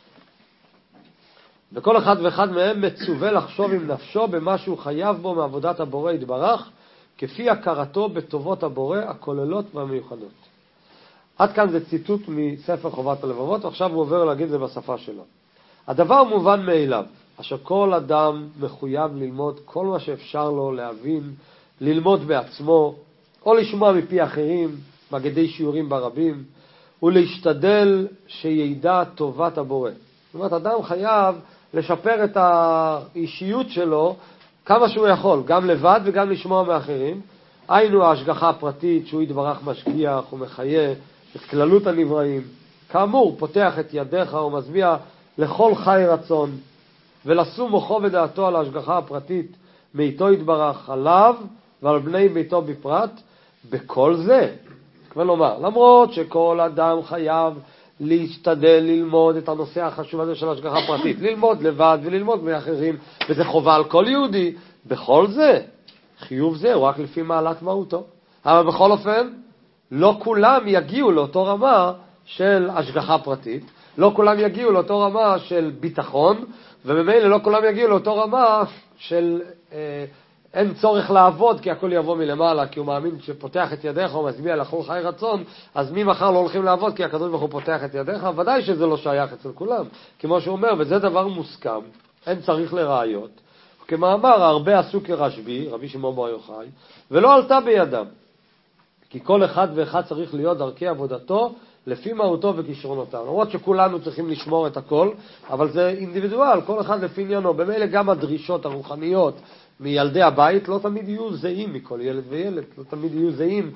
וכל אחד ואחד מהם מצווה לחשוב עם נפשו במה שהוא חייב בו מעבודת הבורא יתברך, כפי הכרתו בטובות הבורא הכוללות והמיוחדות. עד כאן זה ציטוט מספר חובת הלבבות, ועכשיו הוא עובר להגיד זה בשפה שלו. הדבר מובן מאליו, אשר כל אדם מחויב ללמוד כל מה שאפשר לו להבין, ללמוד בעצמו, או לשמוע מפי אחרים, מגדי שיעורים ברבים, ולהשתדל שידע טובת הבורא. זאת אומרת, אדם חייב לשפר את האישיות שלו כמה שהוא יכול, גם לבד וגם לשמוע מאחרים. היינו ההשגחה הפרטית שהוא יתברך משגיח ומחיה את כללות הנבראים. כאמור, פותח את ידיך ומצביע לכל חי רצון, ולשום מוחו ודעתו על ההשגחה הפרטית מאיתו יתברך עליו ועל בני ביתו בפרט, בכל זה. כלומר, למרות שכל אדם חייב להשתדל ללמוד את הנושא החשוב הזה של השגחה פרטית, ללמוד לבד וללמוד מאחרים, וזה חובה על כל יהודי, בכל זה, חיוב זה הוא רק לפי מעלת מהותו. אבל בכל אופן, לא כולם יגיעו לאותו רמה של השגחה פרטית, לא כולם יגיעו לאותו רמה של ביטחון, ובמילא לא כולם יגיעו לאותו רמה של אין צורך לעבוד כי הכל יבוא מלמעלה, כי הוא מאמין שפותח את ידיך או מצביע לכל חי רצון, אז מי מחר לא הולכים לעבוד כי הקדוש ברוך הוא פותח את ידיך? ודאי שזה לא שייך אצל כולם, כמו שהוא אומר, וזה דבר מוסכם, אין צריך לראיות. כמאמר, הרבה עשו כרשב"י, רבי שמעון בר יוחאי, ולא עלתה בידם, כי כל אחד ואחד צריך להיות דרכי עבודתו לפי מהותו וכישרונותיו. למרות שכולנו צריכים לשמור את הכל, אבל זה אינדיבידואל, כל אחד לפי עניינו. במילא גם הדרישות הרוחניות מילדי הבית לא תמיד יהיו זהים מכל ילד וילד, לא תמיד יהיו זהים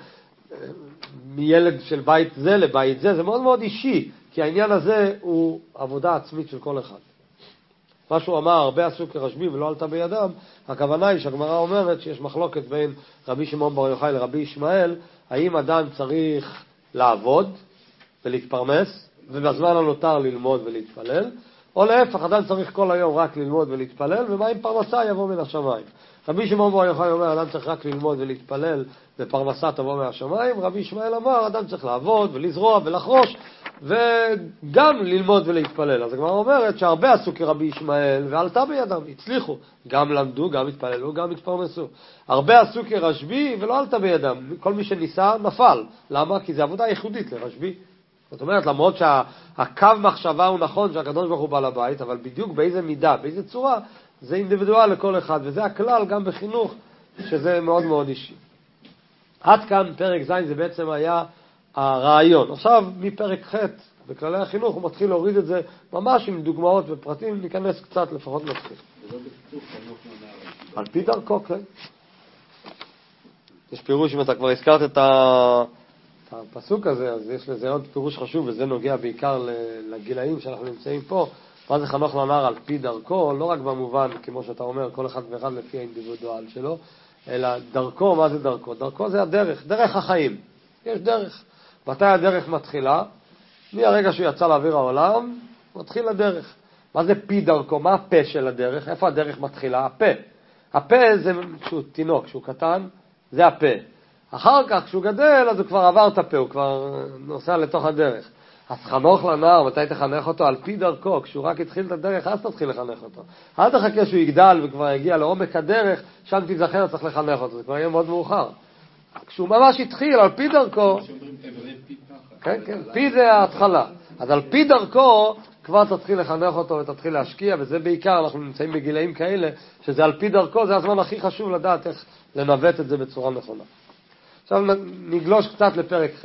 מילד של בית זה לבית זה, זה מאוד מאוד אישי, כי העניין הזה הוא עבודה עצמית של כל אחד. מה שהוא אמר, הרבה עשו כרשב"י ולא עלתה בידם, הכוונה היא שהגמרא אומרת שיש מחלוקת בין רבי שמעון בר יוחאי לרבי ישמעאל, האם אדם צריך לעבוד ולהתפרנס, ובזמן הנותר ללמוד ולהתפלל, או להפך, אדם צריך כל היום רק ללמוד ולהתפלל, ומה אם פרנסה יבוא מן השמיים. רבי שמעון בר יוחאי אומר, אדם צריך רק ללמוד ולהתפלל, ופרנסה תבוא מהשמיים. רבי ישמעאל אמר, אדם צריך לעבוד ולזרוע ולחרוש, וגם ללמוד ולהתפלל. אז הגמרא אומרת שהרבה עשו כרבי ישמעאל, ועלתה בידם, הצליחו. גם למדו, גם התפללו, גם התפרנסו. הרבה עשו כרשב"י, ולא עלתה בידם. כל מי שניסה נפל. למה? כי זה עבודה ייחודית לרשב"י. זאת אומרת, למרות שהקו מחשבה הוא נכון שהקדוש ברוך הוא בעל הבית, אבל בדיוק באיזה מידה, באיזה צורה, זה אינדיבידואל לכל אחד, וזה הכלל גם בחינוך, שזה מאוד מאוד אישי. עד כאן פרק ז' זה בעצם היה הרעיון. עכשיו מפרק ח' בכללי החינוך הוא מתחיל להוריד את זה ממש עם דוגמאות ופרטים, ניכנס קצת לפחות נתחיל. על פי דרכו, כן. יש פירוש, אם אתה כבר הזכרת את הפסוק הזה, אז יש לזה עוד פירוש חשוב, וזה נוגע בעיקר לגילאים שאנחנו נמצאים פה. מה זה חנוך לנער על פי דרכו? לא רק במובן, כמו שאתה אומר, כל אחד ואחד לפי האינדיבידואל שלו, אלא דרכו, מה זה דרכו? דרכו זה הדרך, דרך החיים. יש דרך. מתי הדרך מתחילה? מהרגע שהוא יצא לאוויר העולם, מתחיל הדרך. מה זה פי דרכו? מה הפה של הדרך? איפה הדרך מתחילה? הפה. הפה זה כשהוא תינוק, כשהוא קטן, זה הפה. אחר כך, כשהוא גדל, אז הוא כבר עבר את הפה, הוא כבר נוסע לתוך הדרך. אז חנוך לנער, מתי תחנך אותו? על פי דרכו. כשהוא רק התחיל את הדרך, אז תתחיל לחנך אותו. אל תחכה שהוא יגדל וכבר יגיע לעומק הדרך, שם תיזכר, צריך לחנך אותו. זה כבר יהיה מאוד מאוחר. כשהוא ממש התחיל, על פי דרכו, כן, כן, פי זה ההתחלה. אז על פי דרכו, כבר תתחיל לחנך אותו ותתחיל להשקיע, וזה בעיקר, אנחנו נמצאים בגילאים כאלה, שזה על פי דרכו, זה הזמן הכי חשוב לדעת איך לנווט את זה בצורה נכונה. עכשיו נגלוש קצת לפרק ח'.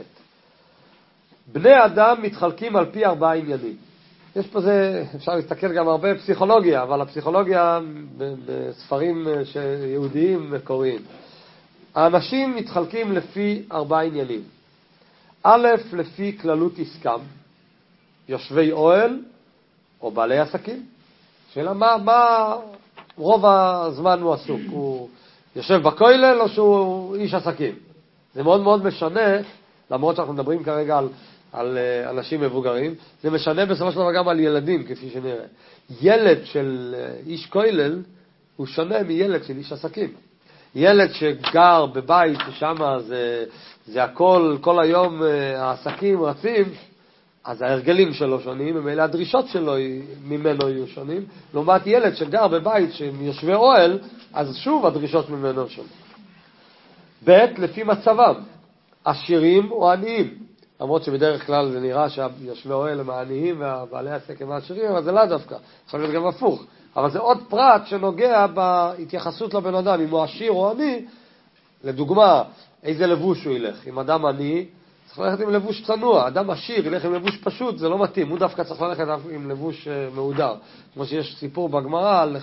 בני אדם מתחלקים על פי 4 עניינים. יש פה זה, אפשר להסתכל גם הרבה פסיכולוגיה, אבל הפסיכולוגיה בספרים יהודיים מקוריים. האנשים מתחלקים לפי 4 עניינים. א', לפי כללות עסקם, יושבי אוהל או בעלי עסקים. שאלה מה רוב הזמן הוא עסוק? הוא יושב בכולל או שהוא איש עסקים? זה מאוד מאוד משנה, למרות שאנחנו מדברים כרגע על אנשים מבוגרים, זה משנה בסופו של דבר גם על ילדים, כפי שנראה. ילד של איש כולל הוא שונה מילד של איש עסקים. ילד שגר בבית ששם זה הכל, כל היום העסקים רצים, אז ההרגלים שלו שונים, ומאלה הדרישות שלו ממנו יהיו שונים. לעומת ילד שגר בבית שיושבי אוהל, אז שוב הדרישות ממנו שונים. ב', לפי מצבם, עשירים או עניים. למרות שבדרך כלל זה נראה שהיושבי אוהל הם העניים והבעלי עסק הם העשירים, אבל זה לא דווקא. יכול להיות גם הפוך. אבל זה עוד פרט שנוגע בהתייחסות לבן אדם, אם הוא עשיר או עני. לדוגמה, איזה לבוש הוא ילך. אם אדם עני, צריך ללכת עם לבוש צנוע. אדם עשיר ילך עם לבוש פשוט, זה לא מתאים. הוא דווקא צריך ללכת עם לבוש מהודר. כמו שיש סיפור בגמרא על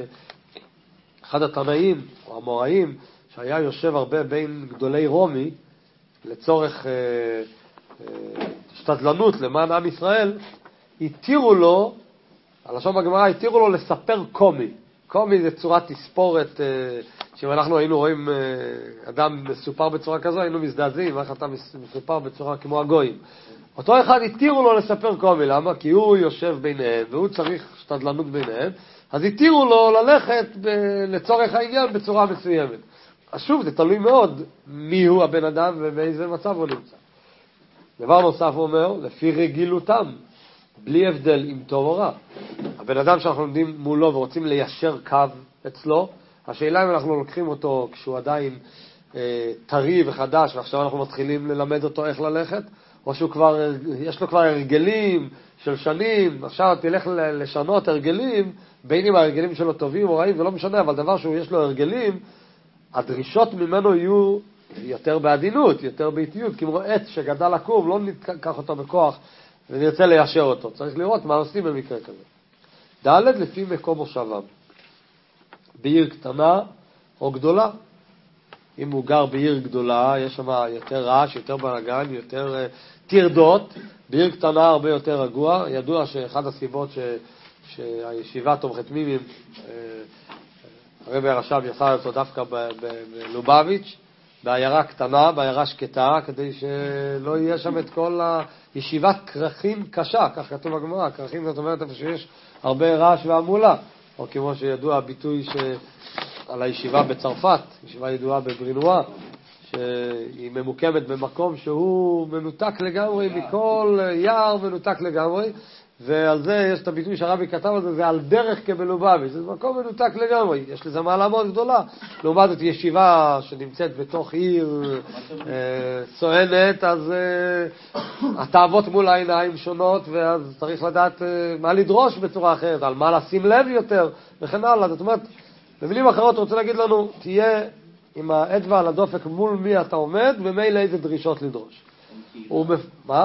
אחד התנאים או המוראים, שהיה יושב הרבה בין גדולי רומי, לצורך השתדלנות למען עם ישראל, התירו לו, הלשון בגמרא, התירו לו לספר קומי. קומי זה צורת תספורת, שאם אנחנו היינו רואים אדם מסופר בצורה כזו, היינו מזדעזעים, איך אתה מסופר בצורה כמו הגויים. אותו אחד התירו לו לספר קומי, למה? כי הוא יושב ביניהם, והוא צריך שתדלנות ביניהם, אז התירו לו ללכת לצורך העניין בצורה מסוימת. אז שוב, זה תלוי מאוד מי הוא הבן אדם ובאיזה מצב הוא נמצא. דבר נוסף הוא אומר, לפי רגילותם, בלי הבדל אם טוב או רע. הבן אדם שאנחנו עומדים מולו ורוצים ליישר קו אצלו, השאלה אם אנחנו לוקחים אותו כשהוא עדיין טרי וחדש, ועכשיו אנחנו מתחילים ללמד אותו איך ללכת, או שהוא כבר, יש לו כבר הרגלים של שנים, עכשיו תלך לשנות הרגלים, בין אם ההרגלים שלו טובים או רעים, ולא משנה, אבל דבר שהוא יש לו הרגלים, הדרישות ממנו יהיו יותר בעדינות, יותר באיטיות, כמו עץ שגדל לקום, לא ניקח אותו בכוח ונרצה ליישר אותו. צריך לראות מה עושים במקרה כזה. ד' לפי מקום מושבם. בעיר קטנה או גדולה. אם הוא גר בעיר גדולה, יש שם יותר רעש, יותר בלגן, יותר תרדות. בעיר קטנה הרבה יותר רגוע. ידוע שאחד הסיבות שהישיבה תומכת מימים, הרבי הרש"ב יצא אותו דווקא בלובביץ', בעיירה קטנה, בעיירה שקטה, כדי שלא יהיה שם את כל הישיבת כרכים קשה, כך כתוב בגמרא, כרכים זאת אומרת איפה שיש הרבה רעש והמולה, או כמו שידוע הביטוי על הישיבה בצרפת, ישיבה ידועה בברינואה, שהיא ממוקמת במקום שהוא מנותק לגמרי מכל יער, מנותק לגמרי, ועל זה יש את הביטוי שהרבי כתב על זה, זה על דרך כבלובביץ', זה מקום מנותק לגמרי, יש לזה מעלה מאוד גדולה. לעומת זאת ישיבה שנמצאת בתוך עיר סואנת, אז התאוות מול העיניים שונות, ואז צריך לדעת מה לדרוש בצורה אחרת, על מה לשים לב יותר, וכן הלאה. זאת אומרת, במילים אחרות רוצה להגיד לנו, תהיה עם האצבע על הדופק מול מי אתה עומד, ומילא איזה דרישות לדרוש. מה?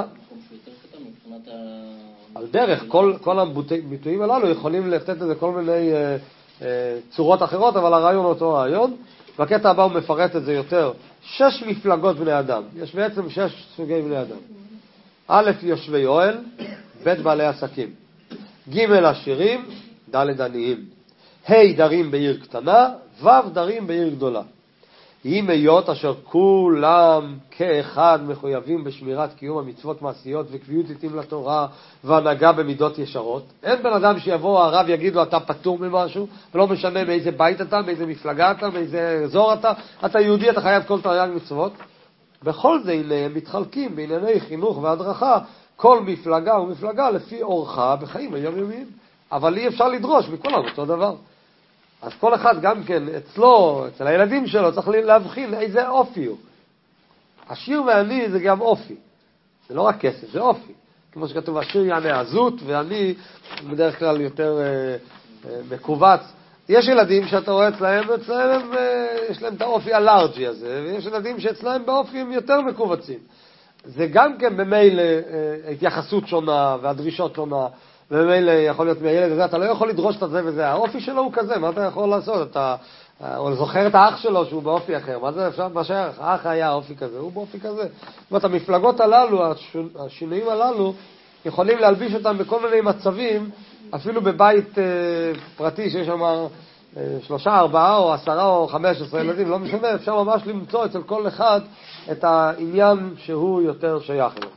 על דרך, כל הביטויים הללו יכולים לתת לזה כל מיני צורות אחרות, אבל הרעיון אותו רעיון. בקטע הבא הוא מפרט את זה יותר. 6 מפלגות בני אדם. יש בעצם 6 סוגי בני אדם. א', יושבי אוהל, ב', בעלי עסקים. ג', עשירים, ד', עניים. ה', דרים בעיר קטנה, ו', דרים בעיר גדולה. אם היות אשר כולם כאחד מחויבים בשמירת קיום המצוות מעשיות וקביעות עיתים לתורה והנהגה במידות ישרות. אין בן אדם שיבוא הרב יגיד לו אתה פטור ממשהו, ולא משנה מאיזה בית אתה, מאיזה מפלגה אתה, מאיזה אזור אתה יהודי, אתה חייב כל תרי"ג מצוות. בכל זה הם מתחלקים בענייני חינוך והדרכה, כל מפלגה ומפלגה לפי אורחה בחיים היומיומיים. אבל אי אפשר לדרוש מכולם אותו דבר. אז כל אחד גם כן אצלו, אצל הילדים שלו, צריך להבחין איזה אופי הוא. עשיר ועני זה גם אופי. זה לא רק כסף, זה אופי. כמו שכתוב, עשיר יענה עזות, ועני בדרך כלל יותר מקובץ. יש ילדים שאתה רואה אצלהם יש להם את האופי הלארג'י הזה, ויש ילדים שאצלהם באופי הם יותר מקובצים. זה גם כן במייל התייחסות שונה והדרישות שונה. ומילא יכול להיות מהילד הזה, אתה לא יכול לדרוש את זה וזה, האופי שלו הוא כזה, מה אתה יכול לעשות? אתה זוכר את האח שלו שהוא באופי אחר, מה זה אפשר? מה שהאח? האח היה אופי כזה, הוא באופי כזה. זאת אומרת, המפלגות הללו, השינויים הללו, יכולים להלביש אותם בכל מיני מצבים, אפילו בבית פרטי שיש שם 3, 4 או 10 או 15 ילדים, לא משנה, אפשר ממש למצוא אצל כל אחד את העניין שהוא יותר שייך לו.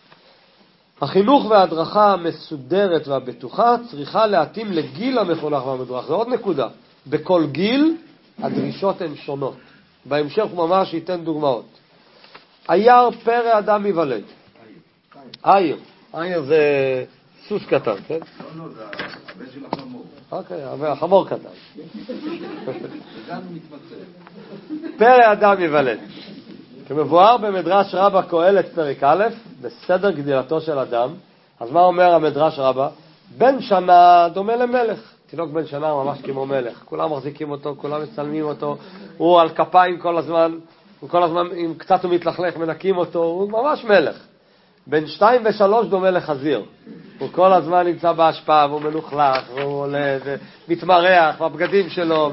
החינוך וההדרכה המסודרת והבטוחה צריכה להתאים לגיל המחונך והמדורך. זו עוד נקודה. בכל גיל הדרישות הן שונות. בהמשך הוא ממש ייתן דוגמאות. אייר פרא אדם יוולד. אייר. אייר זה סוס קטן, כן? לא, זה הבן של החמור. אוקיי, החמור קטן. וגם מתמצא. פרא אדם יוולד. כמבואר במדרש רבה קהלת פרק א', בסדר גדילתו של אדם. אז מה אומר המדרש רבה? בן שנה דומה למלך. תינוק בן שנה ממש כמו מלך. כולם מחזיקים אותו, כולם מצלמים אותו. הוא על כפיים כל הזמן. הוא כל הזמן, אם קצת הוא מתלכלך, מנקים אותו. הוא ממש מלך. בן 2 ו3 דומה לחזיר. הוא כל הזמן נמצא בהשפעה, והוא מלוכלך, והוא עולה, ומתמרח, והבגדים שלו,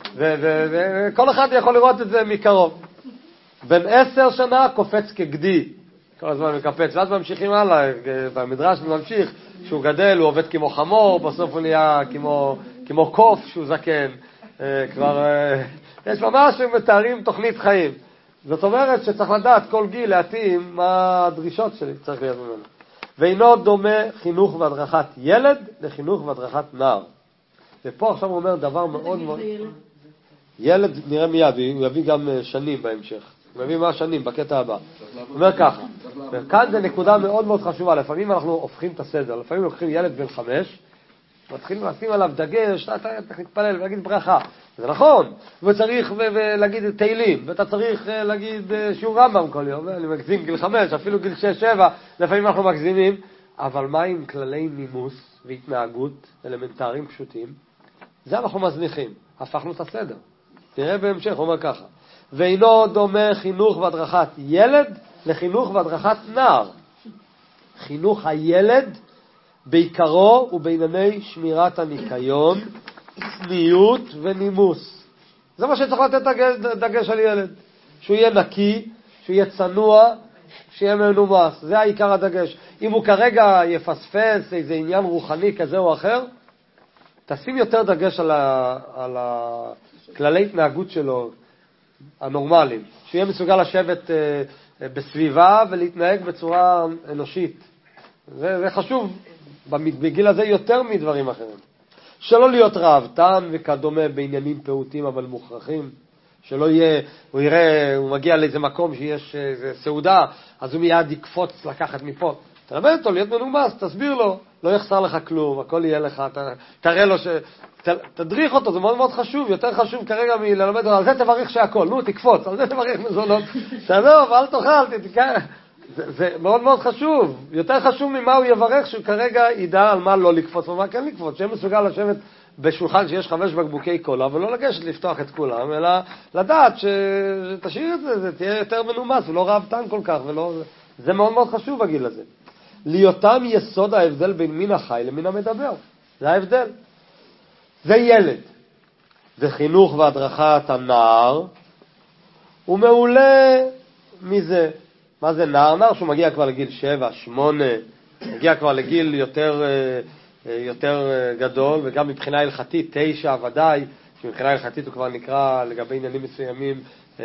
וכל אחד יכול לראות את זה מקרוב. בן 10 שנה קופץ כגדי, כל הזמן מקפץ, ואז ממשיכים הלאה, במדרש ממשיך, שהוא גדל, הוא עובד כמו חמור, בסוף הוא נהיה כמו קוף שהוא זקן, כבר, יש ממש מתארים תוכנית חיים. זאת אומרת שצריך לדעת כל גיל להתאים מה הדרישות שלי צריך להיות ממנו. ואינו דומה חינוך והדרכת ילד לחינוך והדרכת נער. ופה עכשיו הוא אומר דבר מאוד מאוד... ילד נראה מיד, הוא יביא גם שנים בהמשך. הוא יביא מה שנים בקטע הבא. הוא אומר ככה, וכאן זה נקודה מאוד מאוד חשובה. לפעמים אנחנו הופכים את הסדר. לפעמים לוקחים ילד בן 5, מתחילים לשים עליו דגש, אתה צריך להתפלל ולהגיד ברכה. זה נכון, וצריך להגיד תהילים, ואתה צריך להגיד שיעור רמב"ם כל יום. אני מגזים גיל 5, אפילו גיל 6-7, לפעמים אנחנו מגזימים. אבל מה עם כללי נימוס והתנהגות אלמנטריים פשוטים? זה אנחנו מזניחים, הפכנו את הסדר. תראה בהמשך, הוא אומר ככה. ואינו דומה חינוך והדרכת ילד לחינוך והדרכת נער. חינוך הילד בעיקרו ובענייני שמירת הניקיון, צניעות ונימוס. זה מה שצריך לתת דגש על ילד. שהוא יהיה נקי, שהוא יהיה צנוע, שיהיה מנומס. זה העיקר הדגש. אם הוא כרגע יפספס איזה עניין רוחני כזה או אחר, תשים יותר דגש על כללי התנהגות שלו, הנורמליים. שיהיה מסוגל לשבת בסביבה ולהתנהג בצורה אנושית. זה חשוב בגיל הזה יותר מדברים אחרים. שלא להיות ראוותן וכדומה בעניינים פעוטים אבל מוכרחים. שלא יהיה, הוא מגיע לאיזה מקום שיש איזה סעודה, אז הוא מיד יקפוץ לקחת מפה. תלמד אותו להיות מנומס, תסביר לו, לא יחסר לך כלום, הכל יהיה לך, תראה לו תדריך אותו, זה מאוד מאוד חשוב, יותר חשוב כרגע מללמד אותו, על זה תבריך שהכל, נו תקפוץ, על זה תבריך מזונות, תעזוב, אל תאכל, זה מאוד מאוד חשוב, יותר חשוב ממה הוא יברך, שהוא כרגע ידע על מה לא לקפוץ ומה כן לקפוץ, שיהיה מסוגל לשבת בשולחן שיש 5 בקבוקי קולה, ולא לגשת לפתוח את כולם, אלא לדעת שתשאיר את זה, זה תהיה יותר מנומס, ולא ראוותן כל כך, זה מאוד מאוד חשוב בגיל הזה. ליותם יסוד ההבדל בין מין החי למין המדבר. זה ההבדל. זה ילד. וחינוך והדרכת הנער, הוא מעולה מזה. מה זה נער? נער שהוא מגיע כבר לגיל 7, 8, מגיע כבר לגיל יותר גדול, וגם מבחינה הלכתית, 9 ודאי, שמבחינה הלכתית הוא כבר נקרא לגבי עניינים מסוימים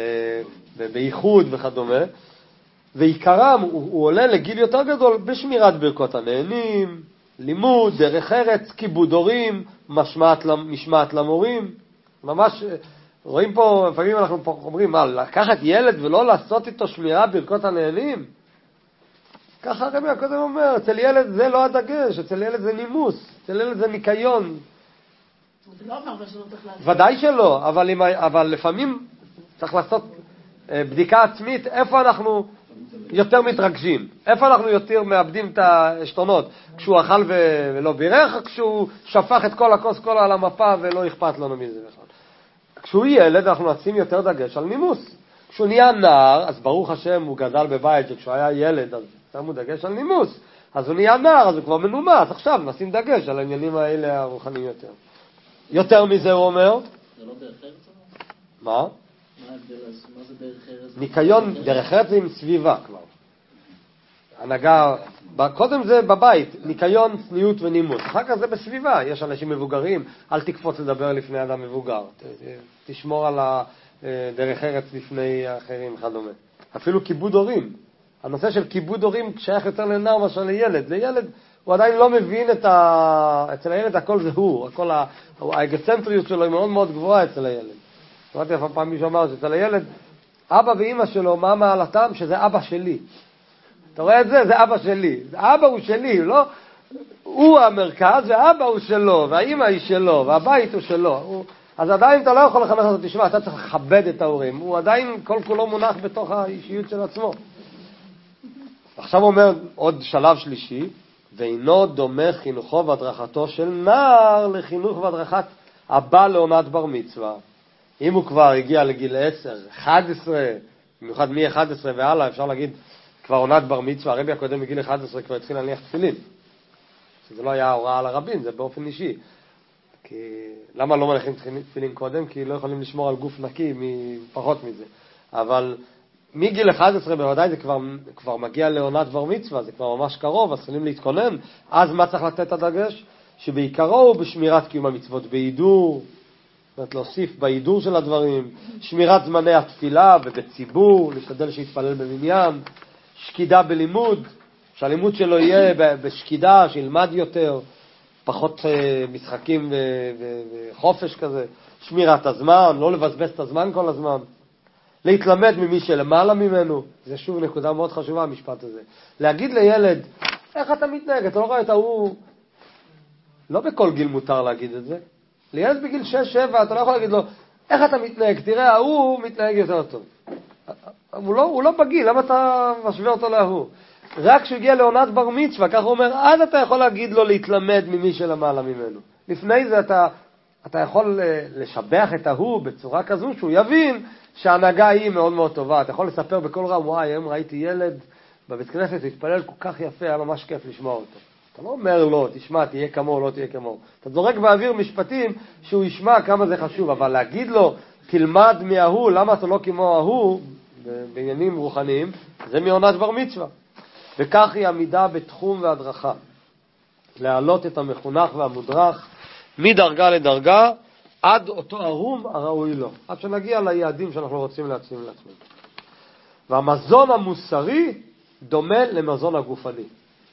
בייחוד וכדומה. ועיקרם הוא עולה לגיל יותר גדול בשמירת ברכות הנהנים, לימוד, דרך ארץ, כיבוד הורים, משמעת למורים. ממש רואים פה, לפעמים אנחנו פה אומרים, מה, לקחת ילד ולא לעשות איתו שמירה ברכות הנהנים? ככה הרבי הקודם אומר, אצל ילד זה לא הדגש, אצל ילד זה נימוס, אצל ילד זה ניקיון. זה לא אומר שלא צריך לעשות. ודאי שלא, אבל לפעמים צריך לעשות בדיקה עצמית, איפה אנחנו יותר מתרגשים, איפה אנחנו יותר מאבדים את השתונות, כשהוא אכל ולא בירך, או כשהוא שפך את כל הכוס קולה על המפה ולא אכפת לנו מזה בכלל. כשהוא ילד אנחנו נשים יותר דגש על נימוס. כשהוא נהיה נער, אז ברוך השם הוא גדל בבית, כשהוא היה ילד אז שמו דגש על נימוס, אז הוא נהיה נער, אז הוא כבר מנומס, עכשיו נשים דגש על העניינים האלה הרוחניים יותר. יותר מזה הוא אומר, זה לא דרך ארץ? מה? מה זה דרך ארץ? ניקיון, דרך ארץ זה עם סביבה כבר. הנהגה, קודם זה בבית, ניקיון, צניעות ונימוס. אחר כך זה בסביבה, יש אנשים מבוגרים, אל תקפוץ לדבר לפני אדם מבוגר. תשמור על דרך ארץ לפני האחרים וכדומה. אפילו כיבוד הורים. הנושא של כיבוד הורים שייך יותר לנער מאשר לילד. לילד הוא עדיין לא מבין אצל הילד הכל זה הוא. האגוצנטריות שלו היא מאוד מאוד גבוהה אצל הילד. שמעתי פעם מישהו אמר שאצל הילד, אבא ואמא שלו, מה מעלתם? שזה אבא שלי. אתה רואה את זה? זה אבא שלי. האבא הוא שלי, לא? הוא המרכז, והאבא הוא שלו, והאמא היא שלו, והבית הוא שלו. אז עדיין אתה לא יכול לחנך אותו, תשמע, אתה צריך לכבד את ההורים. הוא עדיין כל כולו מונח בתוך האישיות של עצמו. עכשיו הוא אומר עוד שלב שלישי, ואינו דומה חינוכו והדרכתו של נער לחינוך והדרכת הבא לעונת בר מצווה. אם הוא כבר הגיע לגיל 10, 11, במיוחד מ-11 והלאה, אפשר להגיד כבר עונת בר מצווה, הרבי הקודם בגיל 11 כבר התחיל להניח תפילין. שזה לא היה הוראה על הרבים, זה באופן אישי. כי למה לא מניחים תפילין קודם? כי לא יכולים לשמור על גוף נקי פחות מזה. אבל מגיל 11 בוודאי זה כבר מגיע לעונת בר מצווה, זה כבר ממש קרוב, אז צריכים להתכונן. אז מה צריך לתת הדגש? שבעיקרו הוא בשמירת קיום המצוות בהידור, זאת אומרת להוסיף בהידור של הדברים, שמירת זמני התפילה ובציבור, להשתדל שיתפלל במניין, שקידה בלימוד, שהלימוד שלו יהיה בשקידה, שילמד יותר, פחות משחקים וחופש כזה, שמירת הזמן, לא לבזבז את הזמן כל הזמן, להתלמד ממי שלמעלה ממנו, זה שוב נקודה מאוד חשובה המשפט הזה. להגיד לילד, איך אתה מתנהג? אתה לא רואה את ההוא, לא בכל גיל מותר להגיד את זה. לילד בגיל 6-7 אתה לא יכול להגיד לו, איך אתה מתנהג? תראה, ההוא מתנהג יותר טוב. הוא לא בגיל, למה אתה משווה אותו להוא? רק כשהוא הגיע לעונת בר מצווה, כך הוא אומר, אז אתה יכול להגיד לו להתלמד ממי שלמעלה ממנו. לפני זה אתה יכול לשבח את ההוא בצורה כזו שהוא יבין שההנהגה היא מאוד מאוד טובה. אתה יכול לספר בכל רם, וואי, היום ראיתי ילד בבית כנסת, התפלל כל כך יפה, היה ממש כיף לשמוע אותו. אתה לא אומר לו, תשמע, תהיה כמוהו, לא תהיה כמוהו. אתה זורק באוויר משפטים שהוא ישמע כמה זה חשוב, אבל להגיד לו, תלמד מההוא, למה אתה לא כמו ההוא, בעניינים רוחניים, זה מעונת בר מצווה. וכך היא עמידה בתחום והדרכה. להעלות את המחונך והמודרך מדרגה לדרגה, עד אותו ערום הראוי לו. עד שנגיע ליעדים שאנחנו רוצים להציב לעצמנו. והמזון המוסרי דומה למזון הגופני.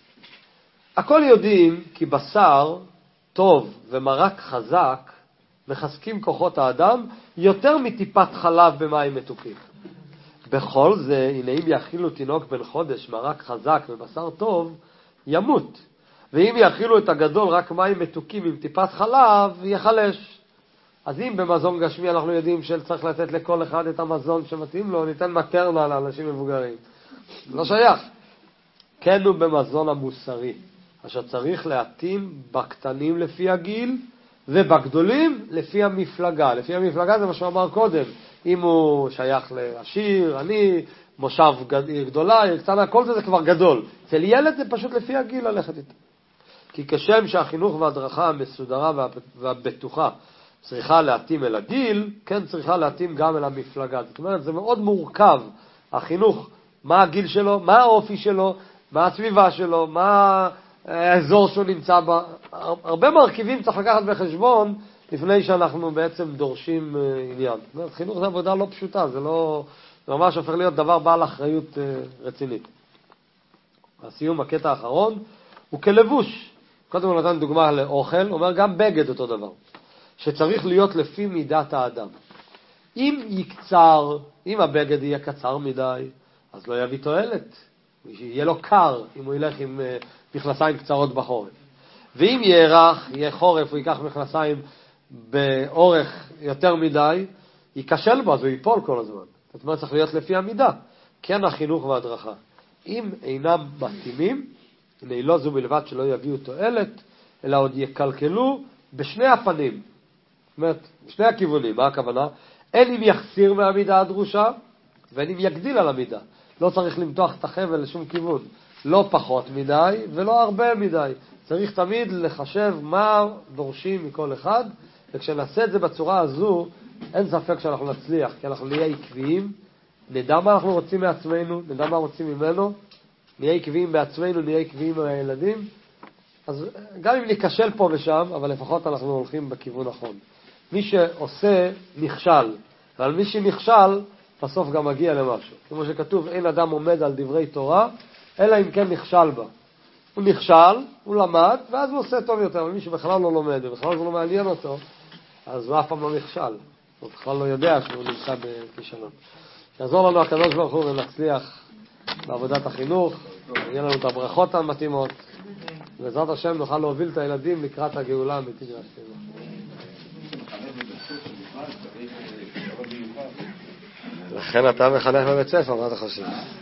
הכל יודעים כי בשר טוב ומרק חזק מחזקים כוחות האדם יותר מטיפת חלב במים מתוקים. בכל זה, הנה אם יאכילו תינוק בן חודש מרק חזק ובשר טוב, ימות. ואם יאכילו את הגדול רק מים מתוקים עם טיפת חלב, יחלש. אז אם במזון גשמי אנחנו יודעים שצריך לתת לכל אחד את המזון שמתאים לו, ניתן מטרנה לאנשים מבוגרים. לא שייך. כן הוא במזון המוסרי, אשר צריך להתאים בקטנים לפי הגיל, ובגדולים לפי המפלגה. לפי המפלגה זה מה שהוא אמר קודם. אם הוא שייך לעשיר, עני, מושב גדולה, קטנה, כל זה כבר גדול. אצל ילד זה פשוט לפי הגיל ללכת איתו. כי כשם שהחינוך וההדרכה המסודרה והבטוחה צריכה להתאים אל הגיל, כן צריכה להתאים גם אל המפלגה. זאת אומרת, זה מאוד מורכב. החינוך, מה הגיל שלו, מה האופי שלו, מה הסביבה שלו, מה האזור שהוא נמצא בה. הרבה מרכיבים צריך לקחת בחשבון לפני שאנחנו בעצם דורשים עניין. חינוך זה עבודה לא פשוטה, זה ממש הופך להיות דבר בעל אחריות רצינית. הסיום, הקטע האחרון, הוא כלבוש. קודם הוא נתן דוגמה לאוכל, אומר גם בגד אותו דבר, שצריך להיות לפי מידת האדם. אם הבגד יהיה קצר מדי, אז לא יביא תועלת. יהיה לו קר אם הוא ילך עם מכנסיים קצרות בחורף. ואם יהיה חורף, הוא ייקח מכנסיים באורך יותר מדי, ייכשל בו, אז הוא ייפול כל הזמן. זאת אומרת, צריך להיות לפי המידה. כן החינוך וההדרכה. אם אינם מתאימים, הנה לא זו בלבד שלא יביאו תועלת, אלא עוד יקלקלו בשני הפנים. זאת אומרת, בשני הכיוונים. מה הכוונה? אין אם יחסיר מהמידה הדרושה, ואין אם יגדיל על המידה. לא צריך למתוח את החבל לשום כיוון. לא פחות מדי ולא הרבה מדי. צריך תמיד לחשב מה דורשים מכל אחד, וכשנעשה את זה בצורה הזו, אין ספק שאנחנו נצליח, כי אנחנו נהיה עקביים, נדע מה אנחנו רוצים מעצמנו, נדע מה רוצים ממנו, נהיה עקביים בעצמנו, נהיה עקביים מהילדים, אז גם אם ניקשל פה ושם, אבל לפחות אנחנו הולכים בכיוון נכון. מי שעושה נכשל, ועל מי שנכשל, בסוף גם מגיע למשהו. כמו שכתוב, אין אדם עומד על דברי תורה, אלא אם כן נכשל בה. הוא נכשל, הוא למד, ואז הוא עושה טוב יותר. אבל מי שבכלל לא לומד, ובכלל לא מעניין אותו, אז הוא אף פעם לא נכשל. הוא בכלל לא יודע שהוא נמצא בכישלון. יעזור לנו הקדוש ברוך הוא ונצליח בעבודת החינוך, יהיה לנו את הברכות המתאימות, ובעזרת השם נוכל להוביל את הילדים לקראת הגאולה האמיתית והשלמה. לכן אתה מחנך בבית ספר, מה אתה חושב?